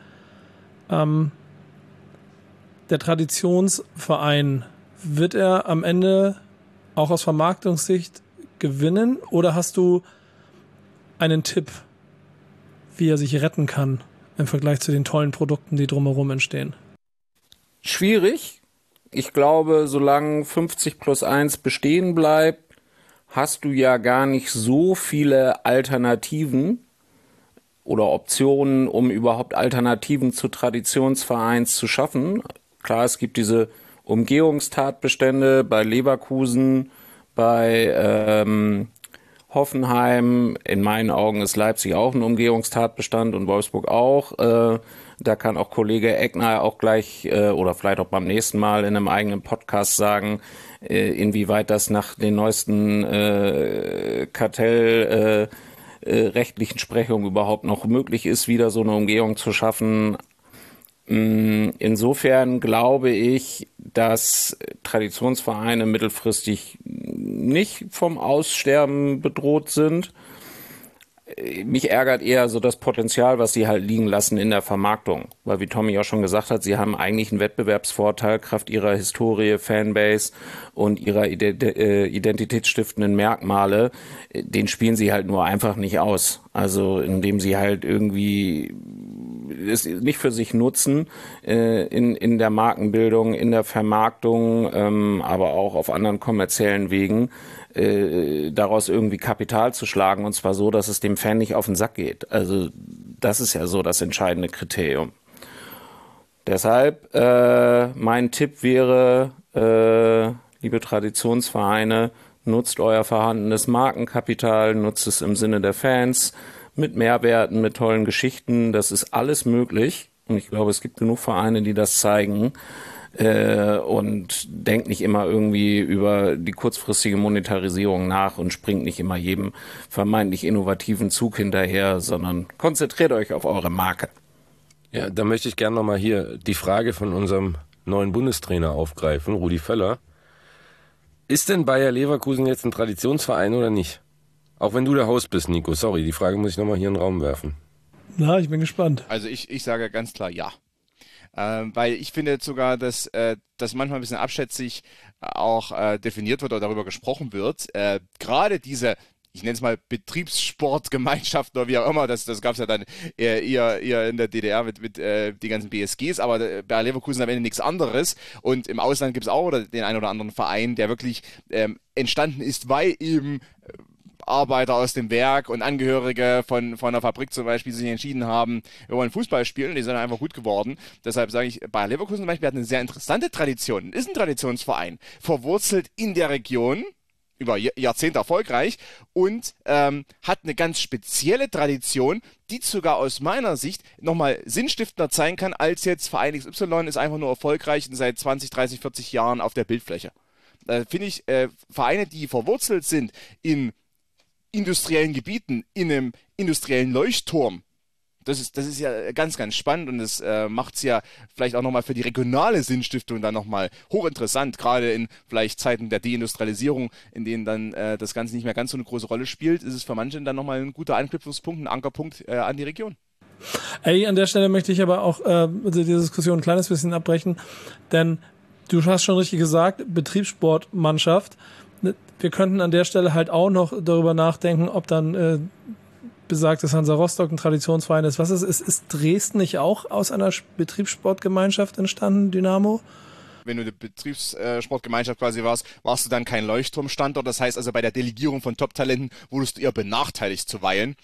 der Traditionsverein, wird er am Ende auch aus Vermarktungssicht gewinnen, oder hast du einen Tipp, wie er sich retten kann im Vergleich zu den tollen Produkten, die drumherum entstehen? Schwierig. Ich glaube, solange 50+1 bestehen bleibt, hast du ja gar nicht so viele Alternativen oder Optionen, um überhaupt Alternativen zu Traditionsvereins zu schaffen. Klar, es gibt diese Umgehungstatbestände bei Leverkusen, bei Hoffenheim. In meinen Augen ist Leipzig auch ein Umgehungstatbestand und Wolfsburg auch. Da kann auch Kollege Eckner auch gleich oder vielleicht auch beim nächsten Mal in einem eigenen Podcast sagen, inwieweit das nach den neuesten rechtlichen Sprechungen überhaupt noch möglich ist, wieder so eine Umgehung zu schaffen. Insofern glaube ich, dass Traditionsvereine mittelfristig nicht vom Aussterben bedroht sind. Mich ärgert eher so das Potenzial, was sie halt liegen lassen in der Vermarktung. Weil, wie Tommy auch schon gesagt hat, sie haben eigentlich einen Wettbewerbsvorteil kraft ihrer Historie, Fanbase und ihrer identitätsstiftenden Merkmale. Den spielen sie halt nur einfach nicht aus. Also indem sie halt irgendwie es nicht für sich nutzen in der Markenbildung, in der Vermarktung, aber auch auf anderen kommerziellen Wegen, daraus irgendwie Kapital zu schlagen, und zwar so, dass es dem Fan nicht auf den Sack geht. Also das ist ja so das entscheidende Kriterium. Deshalb mein Tipp wäre, liebe Traditionsvereine, nutzt euer vorhandenes Markenkapital, nutzt es im Sinne der Fans, mit Mehrwerten, mit tollen Geschichten. Das ist alles möglich, und ich glaube, es gibt genug Vereine, die das zeigen. und denkt nicht immer irgendwie über die kurzfristige Monetarisierung nach und springt nicht immer jedem vermeintlich innovativen Zug hinterher, sondern konzentriert euch auf eure Marke. Ja, da möchte ich gerne nochmal hier die Frage von unserem neuen Bundestrainer aufgreifen, Rudi Völler. Ist denn Bayer Leverkusen jetzt ein Traditionsverein oder nicht? Auch wenn du der Host bist, Nico, sorry, die Frage muss ich nochmal hier in den Raum werfen. Na, ich bin gespannt. Also ich sage ganz klar ja. Weil ich finde sogar, dass das manchmal ein bisschen abschätzig auch definiert wird oder darüber gesprochen wird. Gerade diese, ich nenne es mal Betriebssportgemeinschaft oder wie auch immer, das gab es ja dann eher in der DDR mit die ganzen BSGs, aber bei Leverkusen am Ende nichts anderes. Und im Ausland gibt es auch den einen oder anderen Verein, der wirklich entstanden ist, weil eben Arbeiter aus dem Werk und Angehörige von einer Fabrik zum Beispiel sich entschieden haben, wir wollen Fußball spielen, die sind einfach gut geworden. Deshalb sage ich, Bayer Leverkusen zum Beispiel hat eine sehr interessante Tradition, ist ein Traditionsverein, verwurzelt in der Region, über Jahrzehnte erfolgreich und hat eine ganz spezielle Tradition, die sogar aus meiner Sicht nochmal sinnstiftender sein kann, als jetzt Verein XY ist einfach nur erfolgreich und seit 20, 30, 40 Jahren auf der Bildfläche. Finde ich, Vereine, die verwurzelt sind in industriellen Gebieten, in einem industriellen Leuchtturm, das ist ja ganz, ganz spannend und das macht es ja vielleicht auch nochmal für die regionale Sinnstiftung dann nochmal hochinteressant, gerade in vielleicht Zeiten der Deindustrialisierung, in denen dann das Ganze nicht mehr ganz so eine große Rolle spielt, ist es für manche dann nochmal ein guter Anknüpfungspunkt, ein Ankerpunkt an die Region. Ey, an der Stelle möchte ich aber auch die Diskussion ein kleines bisschen abbrechen, denn du hast schon richtig gesagt, Betriebssportmannschaft. Wir könnten an der Stelle halt auch noch darüber nachdenken, ob dann besagtes Hansa Rostock ein Traditionsverein ist. Was ist Dresden nicht auch aus einer Betriebssportgemeinschaft entstanden, Dynamo? Wenn du eine Betriebssportgemeinschaft quasi warst du dann kein Leuchtturmstandort. Das heißt also, bei der Delegierung von Top-Talenten wurdest du eher benachteiligt zuweilen.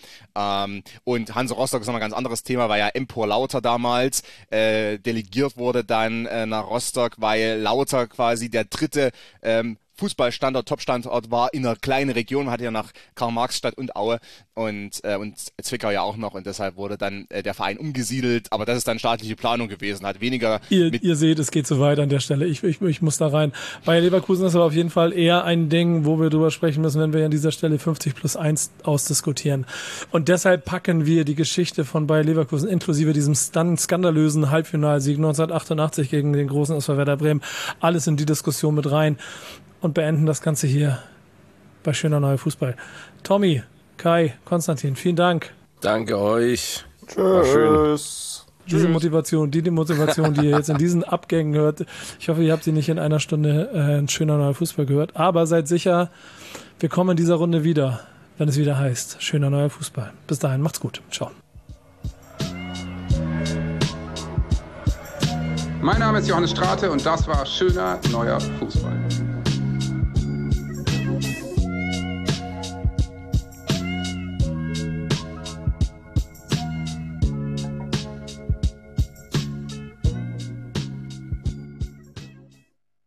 Und Hansa Rostock ist nochmal ein ganz anderes Thema, weil ja Empor Lauter damals delegiert wurde dann nach Rostock, weil Lauter quasi der dritte Fußballstandort, Top-Standort war in einer kleinen Region, man hatte ja nach Karl-Marx-Stadt und Aue und Zwickau ja auch noch und deshalb wurde dann der Verein umgesiedelt, aber das ist dann staatliche Planung gewesen, hat weniger... Ihr seht, es geht so weit an der Stelle, ich muss da rein. Bayer Leverkusen ist aber auf jeden Fall eher ein Ding, wo wir drüber sprechen müssen, wenn wir an dieser Stelle 50+1 ausdiskutieren. Und deshalb packen wir die Geschichte von Bayer Leverkusen inklusive diesem skandalösen Halbfinalsieg 1988 gegen den großen SV Werder Bremen, alles in die Diskussion mit rein. Und beenden das Ganze hier bei Schöner Neuer Fußball. Tommy, Kai, Konstantin, vielen Dank. Danke euch. Tschüss. Diese Motivation, die ihr jetzt in diesen Abgängen hört, ich hoffe, ihr habt sie nicht in einer Stunde ein Schöner Neuer Fußball gehört. Aber seid sicher, wir kommen in dieser Runde wieder, wenn es wieder heißt Schöner Neuer Fußball. Bis dahin, macht's gut. Ciao. Mein Name ist Johannes Strate und das war Schöner Neuer Fußball.